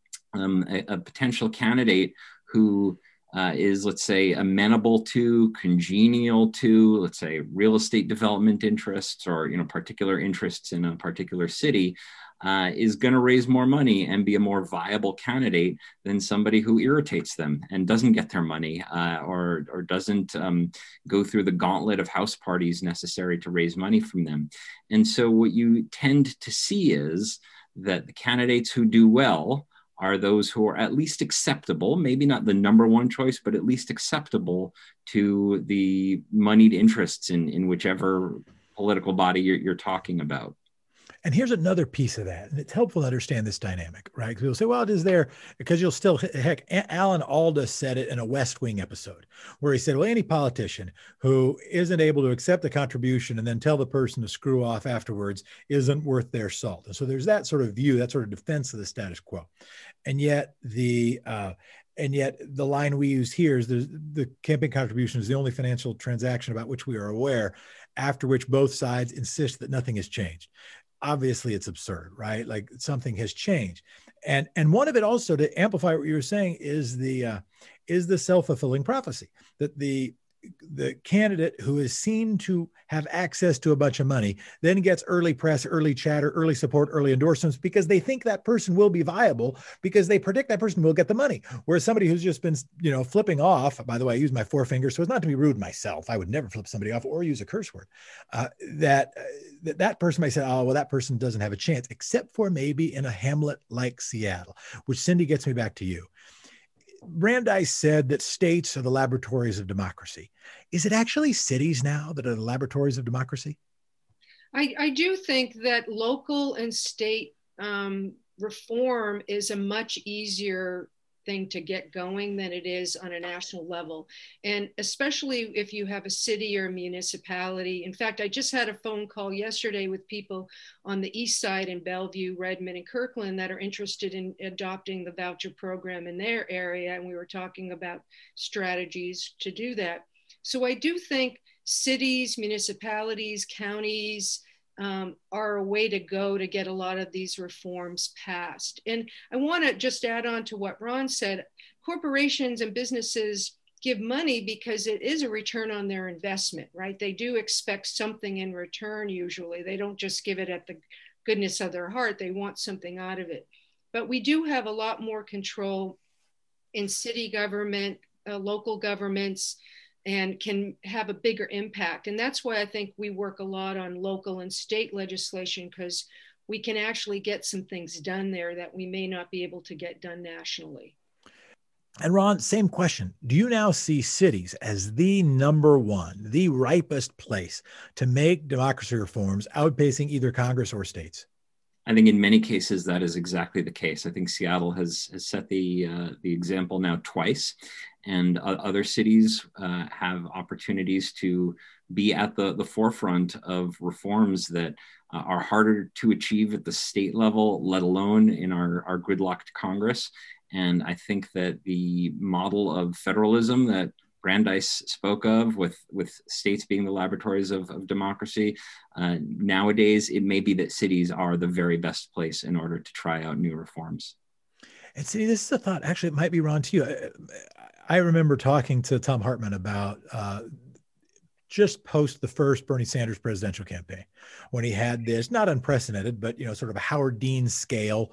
a potential candidate who is, let's say, amenable to, congenial to, let's say, real estate development interests, or, you know, particular interests in a particular city, is going to raise more money and be a more viable candidate than somebody who irritates them and doesn't get their money, or doesn't go through the gauntlet of house parties necessary to raise money from them. And so what you tend to see is that the candidates who do well are those who are at least acceptable, maybe not the number one choice, but at least acceptable to the moneyed interests in whichever political body you're talking about. And here's another piece of that. And it's helpful to understand this dynamic, right? Because people say, well, it is there, because you'll still, heck, Alan Alda said it in a West Wing episode where he said, well, any politician who isn't able to accept the contribution and then tell the person to screw off afterwards isn't worth their salt. And so there's that sort of view, that sort of defense of the status quo. And yet the line we use here is the campaign contribution is the only financial transaction about which we are aware, after which both sides insist that nothing has changed. Obviously it's absurd, right? Like something has changed. And one of it also, to amplify what you were saying, is the self-fulfilling prophecy that the candidate who is seen to have access to a bunch of money then gets early press, early chatter, early support, early endorsements, because they think that person will be viable, because they predict that person will get the money. Whereas somebody who's just been, you know, flipping off, by the way, I use my forefinger, so it's not to be rude myself, I would never flip somebody off or use a curse word, that person may say, oh, well, that person doesn't have a chance, except for maybe in a hamlet like Seattle, which, Cindy, gets me back to you. Brandeis said that states are the laboratories of democracy. Is it actually cities now that are the laboratories of democracy? I do think that local and state reform is a much easier thing to get going than it is on a national level. And especially if you have a city or a municipality. In fact, I just had a phone call yesterday with people on the east side in Bellevue, Redmond, and Kirkland that are interested in adopting the voucher program in their area. And we were talking about strategies to do that. So I do think cities, municipalities, counties, are a way to go to get a lot of these reforms passed. And I want to just add on to what Ron said. Corporations and businesses give money because it is a return on their investment, right? They do expect something in return usually. They don't just give it at the goodness of their heart. They want something out of it. But we do have a lot more control in city government, local governments, and can have a bigger impact. And that's why I think we work a lot on local and state legislation, because we can actually get some things done there that we may not be able to get done nationally. And Ron, same question. Do you now see cities as the number one, the ripest place to make democracy reforms, outpacing either Congress or states? I think in many cases that is exactly the case. I think Seattle has set the example now twice, and other cities have opportunities to be at the forefront of reforms that are harder to achieve at the state level, let alone in our gridlocked Congress. And I think that the model of federalism that Brandeis spoke of, with states being the laboratories of democracy, nowadays it may be that cities are the very best place in order to try out new reforms. And see, this is a thought, actually, it might be Ron to you. I remember talking to Thom Hartmann about just post the first Bernie Sanders presidential campaign, when he had this, not unprecedented, but, sort of a Howard Dean scale,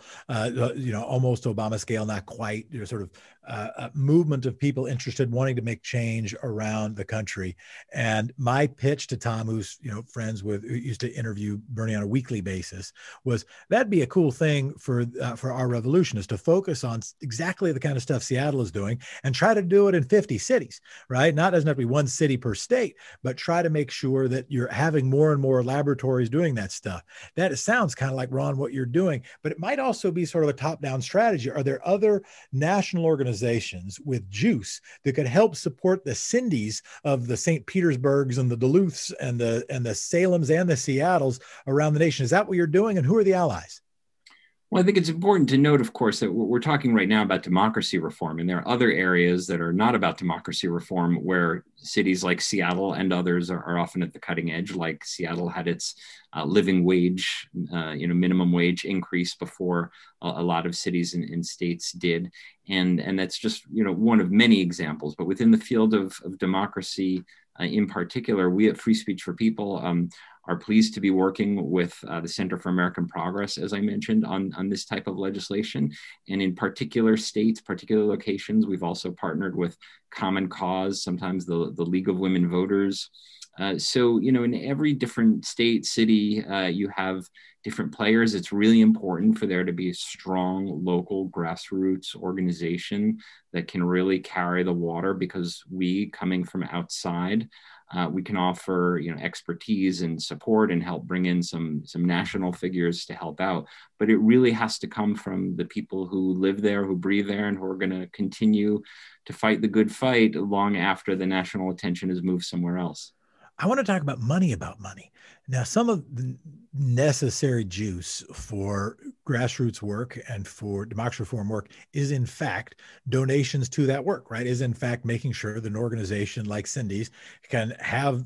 almost Obama scale, not quite, sort of a movement of people interested, wanting to make change around the country. And my pitch to Tom, who's, friends with, who used to interview Bernie on a weekly basis, was that'd be a cool thing for our revolution, is to focus on exactly the kind of stuff Seattle is doing and try to do it in 50 cities, right? Doesn't have to be one city per state, but try to make sure that you're having more and more laboratories doing that stuff. That sounds kind of like, Ron, what you're doing, but it might also be sort of a top-down strategy. Are there other national organizations with juice that could help support the Cindys of the St. Petersburgs and the Duluths and the Salems and the Seattles around the nation? Is that what you're doing? And who are the allies? Well, I think it's important to note, of course, that we're talking right now about democracy reform, and there are other areas that are not about democracy reform where cities like Seattle and others are often at the cutting edge. Like Seattle had its living wage, minimum wage increase before a lot of cities and states did, and that's just one of many examples. But within the field of democracy in particular, we at Free Speech for People are pleased to be working with the Center for American Progress, as I mentioned, on this type of legislation. And in particular states, particular locations, we've also partnered with Common Cause, sometimes the League of Women Voters. So, in every different state, city, you have different players. It's really important for there to be a strong local grassroots organization that can really carry the water, because we, coming from outside, we can offer, expertise and support and help bring in some national figures to help out. But it really has to come from the people who live there, who breathe there, and who are going to continue to fight the good fight long after the national attention has moved somewhere else. I want to talk about money. Now, some of the necessary juice for grassroots work and for democracy reform work is, in fact, donations to that work, right? Is, in fact, making sure that an organization like Cindy's can have,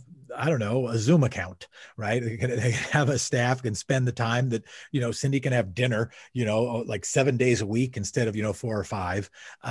a Zoom account, right? They can have a staff, can spend the time that, Cindy can have dinner, like 7 days a week instead of, 4 or 5.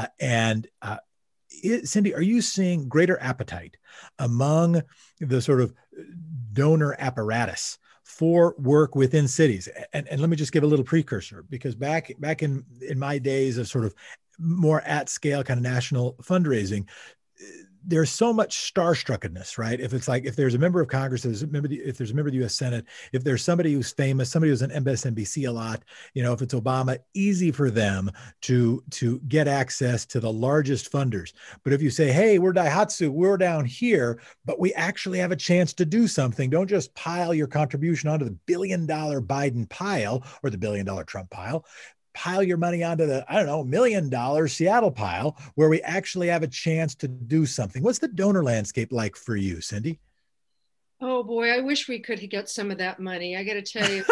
Cindy, are you seeing greater appetite among the sort of donor apparatus for work within cities? And let me just give a little precursor, because back in my days of sort of more at scale kind of national fundraising, there's so much starstruckedness, right? If there's a member of Congress, if there's a member of the U.S. Senate, if there's somebody who's famous, somebody who's on MSNBC a lot, if it's Obama, easy for them to get access to the largest funders. But if you say, hey, we're Daihatsu, we're down here, but we actually have a chance to do something, don't just pile your contribution onto the $1 billion Biden pile or the $1 billion Trump pile. pile your money onto the, I don't know, $1 million Seattle pile where we actually have a chance to do something? What's the donor landscape like for you, Cindy? Oh boy, I wish we could get some of that money. I got to tell you,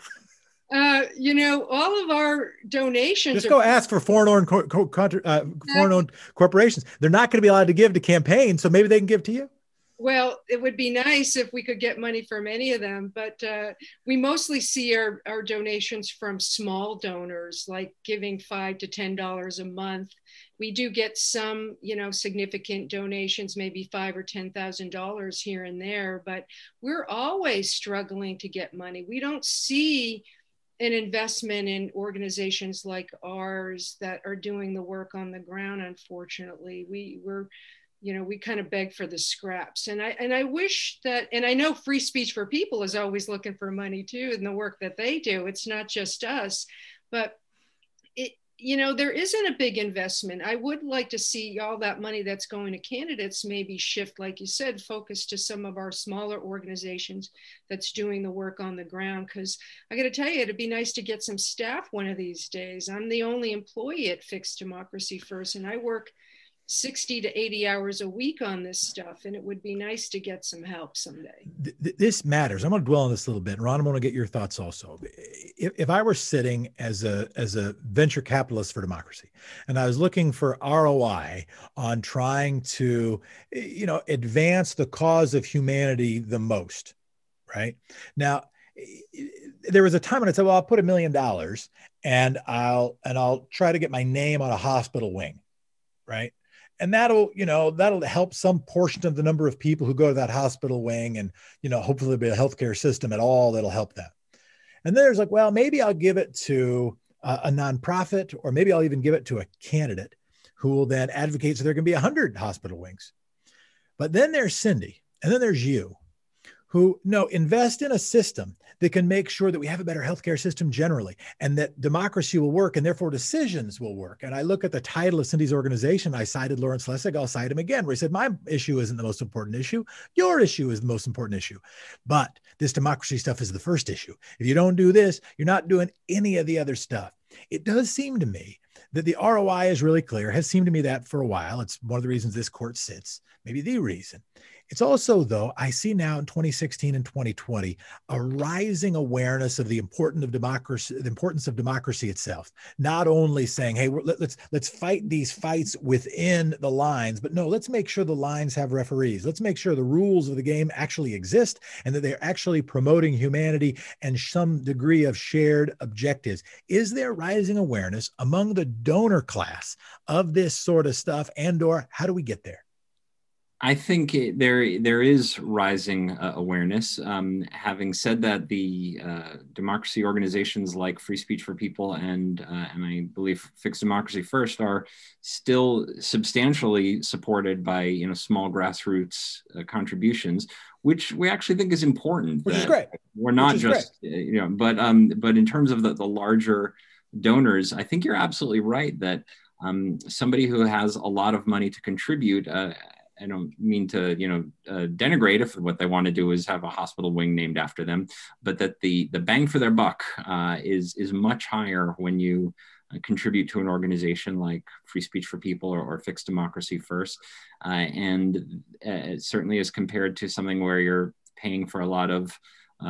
all of our donations. Just go ask for foreign-owned foreign-owned corporations. They're not going to be allowed to give to campaigns, so maybe they can give to you. Well, it would be nice if we could get money from any of them, but we mostly see our donations from small donors, like giving $5 to $10 a month. We do get some, significant donations, maybe $5,000 or $10,000 here and there, but we're always struggling to get money. We don't see an investment in organizations like ours that are doing the work on the ground. Unfortunately, we kind of beg for the scraps. And I wish that, and I know Free Speech for People is always looking for money too in the work that they do. It's not just us, but there isn't a big investment. I would like to see all that money that's going to candidates maybe shift, like you said, focus to some of our smaller organizations that's doing the work on the ground. Because I got to tell you, it'd be nice to get some staff one of these days. I'm the only employee at Fixed Democracy First, and I work 60 to 80 hours a week on this stuff, and it would be nice to get some help someday. This matters. I'm going to dwell on this a little bit. Ron, I want to get your thoughts also. If I were sitting as a venture capitalist for democracy, and I was looking for ROI on trying to, advance the cause of humanity the most, right? Now, there was a time when I said, well, I'll put $1 million and I'll try to get my name on a hospital wing, right? And that'll help some portion of the number of people who go to that hospital wing, and, hopefully there'll be a healthcare system at all that'll help them. And then there's like, well, maybe I'll give it to a nonprofit, or maybe I'll even give it to a candidate who will then advocate so there can be 100 hospital wings. But then there's Cindy, and then there's you, who invest in a system that can make sure that we have a better healthcare system generally, and that democracy will work, and therefore decisions will work. And I look at the title of Cindy's organization. I cited Lawrence Lessig. I'll cite him again, where he said, my issue isn't the most important issue. Your issue is the most important issue. But this democracy stuff is the first issue. If you don't do this, you're not doing any of the other stuff. It does seem to me that the ROI is really clear, has seemed to me that for a while. It's one of the reasons this court sits, maybe the reason. It's also, though, I see now in 2016 and 2020, a rising awareness of the importance of democracy itself. Not only saying, hey, let's fight these fights within the lines, but no, let's make sure the lines have referees. Let's make sure the rules of the game actually exist, and that they're actually promoting humanity and some degree of shared objectives. Is there rising awareness among the donor class of this sort of stuff, and/or how do we get there? I think there is rising awareness. Having said that, the democracy organizations like Free Speech for People and I believe Fixed Democracy First are still substantially supported by small grassroots contributions, which we actually think is important. Which is great. We're not just but in terms of the larger donors, I think you're absolutely right that somebody who has a lot of money to contribute. I don't mean to, denigrate if what they want to do is have a hospital wing named after them, but that the bang for their buck is much higher when you contribute to an organization like Free Speech for People or Fixed Democracy First, and certainly as compared to something where you're paying for a lot of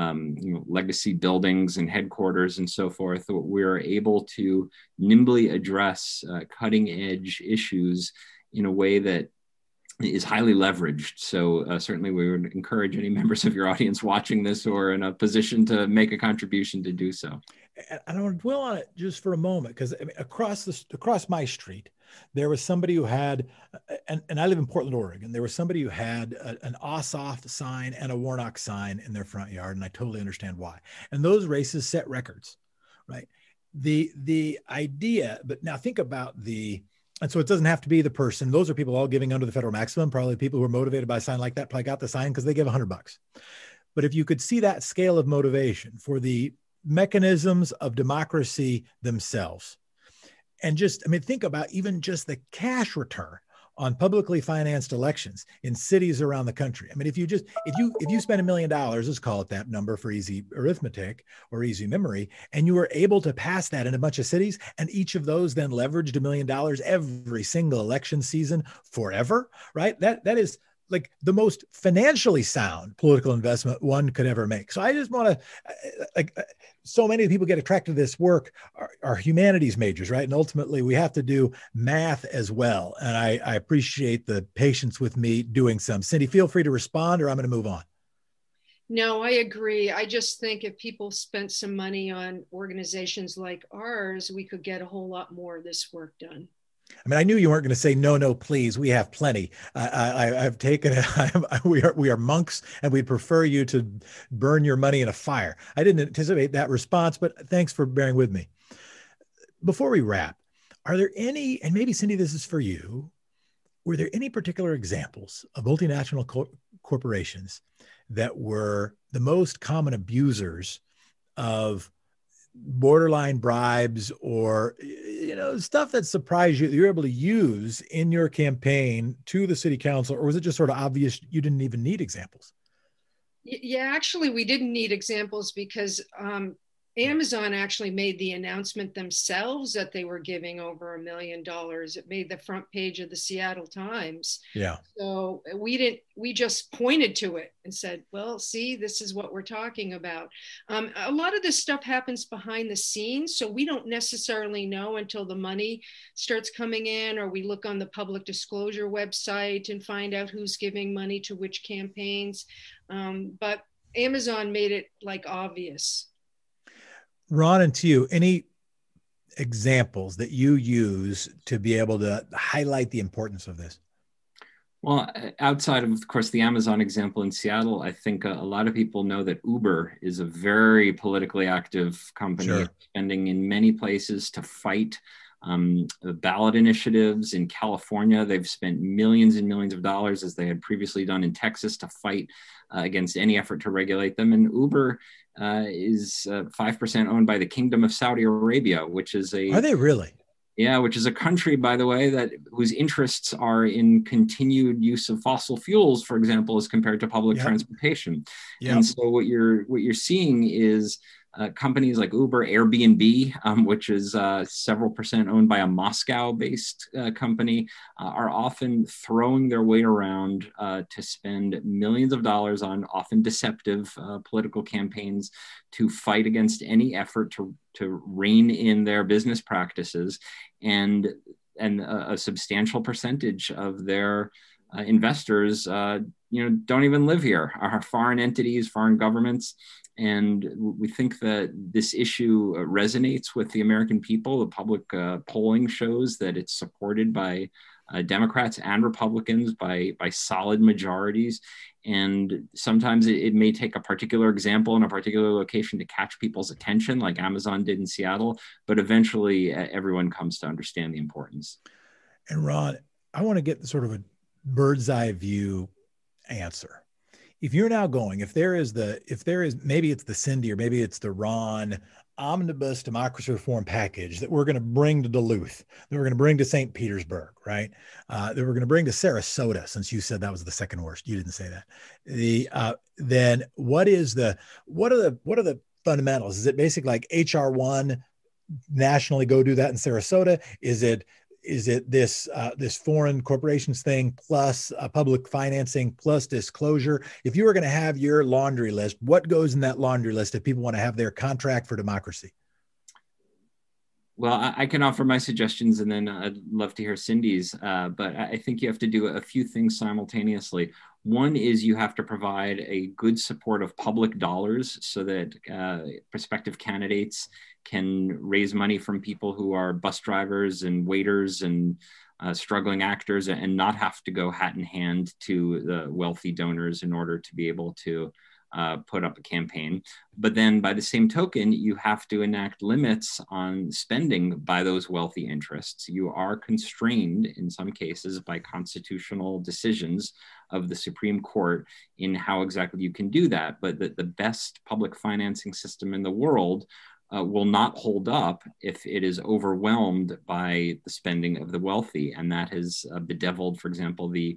legacy buildings and headquarters and so forth. We're able to nimbly address cutting edge issues in a way that is highly leveraged. So certainly we would encourage any members of your audience watching this or in a position to make a contribution to do so. And I want to dwell on it just for a moment, because across my street, there was somebody who had, and I live in Portland, Oregon, there was somebody who had an Ossoff sign and a Warnock sign in their front yard, and I totally understand why. And those races set records, right? The idea, but now think about and so it doesn't have to be the person. Those are people all giving under the federal maximum. Probably people who are motivated by a sign like that probably got the sign because they give $100. But if you could see that scale of motivation for the mechanisms of democracy themselves, and think about even just the cash return on publicly financed elections in cities around the country. I mean, if you spend $1 million, let's call it that number for easy arithmetic or easy memory, and you were able to pass that in a bunch of cities, and each of those then leveraged $1 million every single election season forever, right? That is like the most financially sound political investment one could ever make. So I just want to, so many people get attracted to this work are humanities majors, right? And ultimately we have to do math as well. And I appreciate the patience with me doing some. Cindy, feel free to respond or I'm going to move on. No, I agree. I just think if people spent some money on organizations like ours, we could get a whole lot more of this work done. I mean, I knew you weren't going to say, no, please. We have plenty. I've taken it. We are monks and we'd prefer you to burn your money in a fire. I didn't anticipate that response, but thanks for bearing with me. Before we wrap, are there any, and maybe Cindy, this is for you, were there any particular examples of multinational corporations that were the most common abusers of borderline bribes or stuff that surprised you that you're able to use in your campaign to the city council, or was it just sort of obvious you didn't even need examples? Yeah, actually, we didn't need examples because Amazon actually made the announcement themselves that they were giving over $1 million. It made the front page of the Seattle Times. Yeah. So we just pointed to it and said, well, see, this is what we're talking about. A lot of this stuff happens behind the scenes. So we don't necessarily know until the money starts coming in, or we look on the public disclosure website and find out who's giving money to which campaigns. But Amazon made it like obvious. Ron, and to you, any examples that you use to be able to highlight the importance of this? Well, outside of course, the Amazon example in Seattle, I think a lot of people know that Uber is a very politically active company, Sure. Spending in many places to fight ballot initiatives. In California, they've spent millions and millions of dollars, as they had previously done in Texas, to fight against any effort to regulate them. And Uber is 5% owned by the Kingdom of Saudi Arabia, which is Are they really? Yeah, which is a country, by the way, whose interests are in continued use of fossil fuels, for example, as compared to public transportation. Yep. And so what you're seeing is companies like Uber, Airbnb, which is several percent owned by a Moscow-based company, are often throwing their weight around to spend millions of dollars on often deceptive political campaigns to fight against any effort to rein in their business practices, and a substantial percentage of their investors, don't even live here, are foreign entities, foreign governments. And we think that this issue resonates with the American people. The public polling shows that it's supported by Democrats and Republicans by solid majorities. And sometimes it may take a particular example in a particular location to catch people's attention, like Amazon did in Seattle, but eventually everyone comes to understand the importance. And Ron, I want to get sort of a bird's eye view answer. If you're now going, if there is, maybe it's the Cindy or maybe it's the Ron omnibus democracy reform package that we're going to bring to Duluth, that we're going to bring to St. Petersburg, right? That we're going to bring to Sarasota, since you said that was the second worst. You didn't say that. Then what are the fundamentals? Is it basically like HR1 nationally go do that in Sarasota? Is it this foreign corporations thing plus public financing plus disclosure? If you were going to have your laundry list, what goes in that laundry list if people want to have their contract for democracy? Well, I can offer my suggestions, and then I'd love to hear Cindy's. But I think you have to do a few things simultaneously. One is you have to provide a good support of public dollars so that prospective candidates can raise money from people who are bus drivers and waiters and struggling actors, and not have to go hat in hand to the wealthy donors in order to be able to put up a campaign. But then by the same token, you have to enact limits on spending by those wealthy interests. You are constrained in some cases by constitutional decisions of the Supreme Court in how exactly you can do that. But the best public financing system in the world will not hold up if it is overwhelmed by the spending of the wealthy. And that has bedeviled, for example, the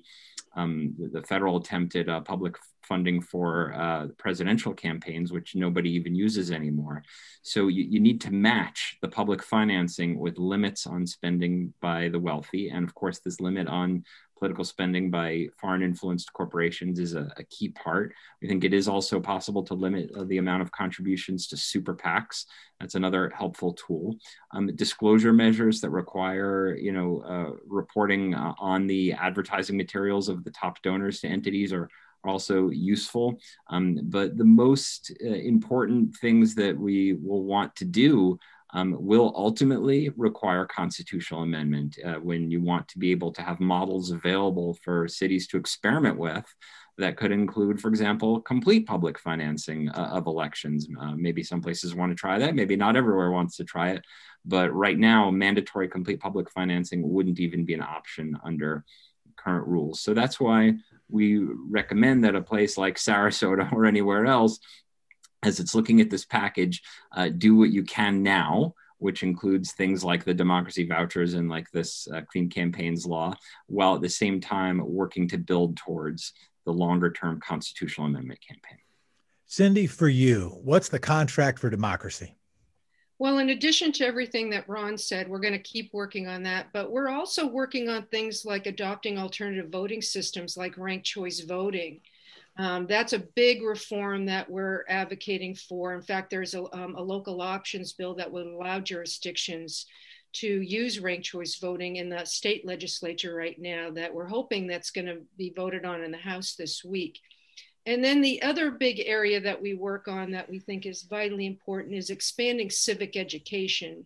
federal attempted public funding for presidential campaigns, which nobody even uses anymore. So you need to match the public financing with limits on spending by the wealthy. And of course, this limit on political spending by foreign influenced corporations is a key part. We think it is also possible to limit the amount of contributions to super PACs. That's another helpful tool. Disclosure measures that require, reporting on the advertising materials of the top donors to entities are also useful. But the most important things that we will want to do will ultimately require constitutional amendment when you want to be able to have models available for cities to experiment with that could include, for example, complete public financing of elections. Maybe some places want to try that, maybe not everywhere wants to try it, but right now, mandatory complete public financing wouldn't even be an option under current rules. So that's why we recommend that a place like Sarasota or anywhere else, as it's looking at this package, do what you can now, which includes things like the democracy vouchers and like this Clean Campaigns law, while at the same time working to build towards the longer term constitutional amendment campaign. Cindy, for you, what's the contract for democracy? Well, in addition to everything that Ron said, we're going to keep working on that, but we're also working on things like adopting alternative voting systems like ranked choice voting. That's a big reform that we're advocating for. In fact, there's a local options bill that would allow jurisdictions to use ranked choice voting in the state legislature right now that we're hoping that's going to be voted on in the House this week. And then the other big area that we work on that we think is vitally important is expanding civic education,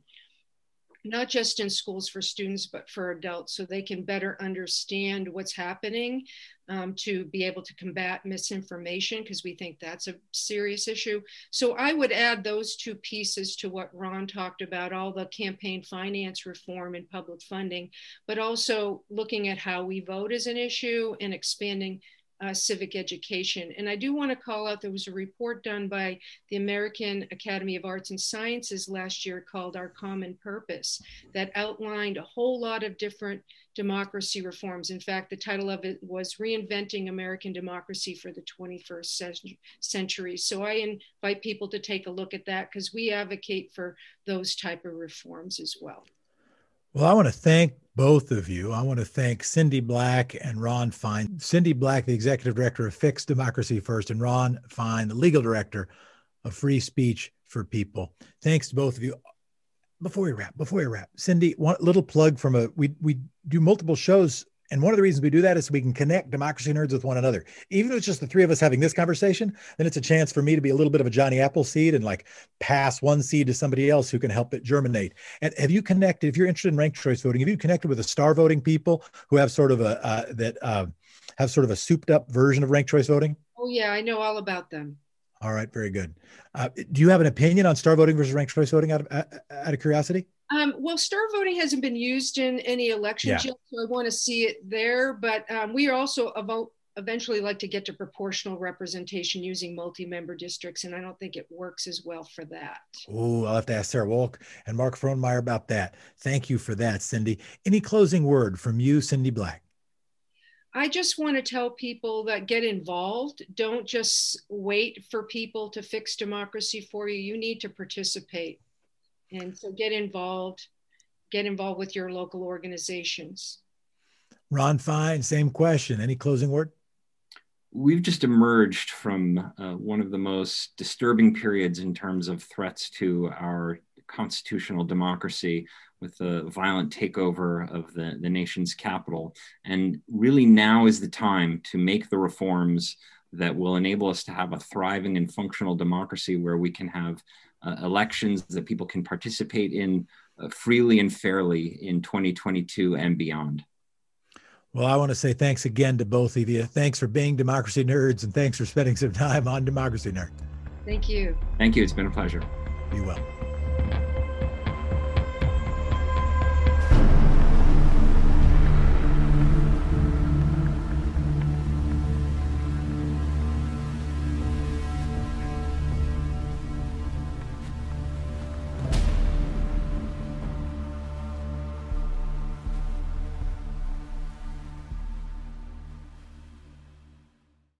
not just in schools for students, but for adults, so they can better understand what's happening, to be able to combat misinformation, because we think that's a serious issue. So I would add those two pieces to what Ron talked about, all the campaign finance reform and public funding, but also looking at how we vote as an issue and expanding civic education. And I do want to call out, there was a report done by the American Academy of Arts and Sciences last year called Our Common Purpose that outlined a whole lot of different democracy reforms. In fact, the title of it was Reinventing American Democracy for the 21st Century. So I invite people to take a look at that because we advocate for those type of reforms as well. Well, I want to thank both of you. I want to thank Cindy Black and Ron Fine. Cindy Black, the executive director of Fix Democracy First, and Ron Fine, the legal director of Free Speech for People. Thanks to both of you. Before we wrap, Cindy, one little plug from we do multiple shows. And one of the reasons we do that is so we can connect democracy nerds with one another. Even if it's just the three of us having this conversation, then it's a chance for me to be a little bit of a Johnny Appleseed and like pass one seed to somebody else who can help it germinate. And have you connected, if you're interested in ranked choice voting, have you connected with the star voting people who have sort of have sort of a souped up version of ranked choice voting? Oh yeah, I know all about them. All right, very good. Do you have an opinion on star voting versus ranked choice voting out of curiosity? Well, star voting hasn't been used in any elections yet, so I want to see it there. But we are also eventually like to get to proportional representation using multi-member districts, and I don't think it works as well for that. Oh, I'll have to ask Sarah Wolk and Mark Frohnmeyer about that. Thank you for that, Cindy. Any closing word from you, Cindy Black? I just want to tell people that get involved. Don't just wait for people to fix democracy for you. You need to participate. And so get involved with your local organizations. Ron Fine, same question. Any closing word? We've just emerged from one of the most disturbing periods in terms of threats to our constitutional democracy with the violent takeover of the nation's capital. And really now is the time to make the reforms that will enable us to have a thriving and functional democracy where we can have elections that people can participate in freely and fairly in 2022 and beyond. Well, I want to say thanks again to both of you. Thanks for being Democracy Nerds, and thanks for spending some time on Democracy Nerd. Thank you. Thank you. It's been a pleasure. Be well.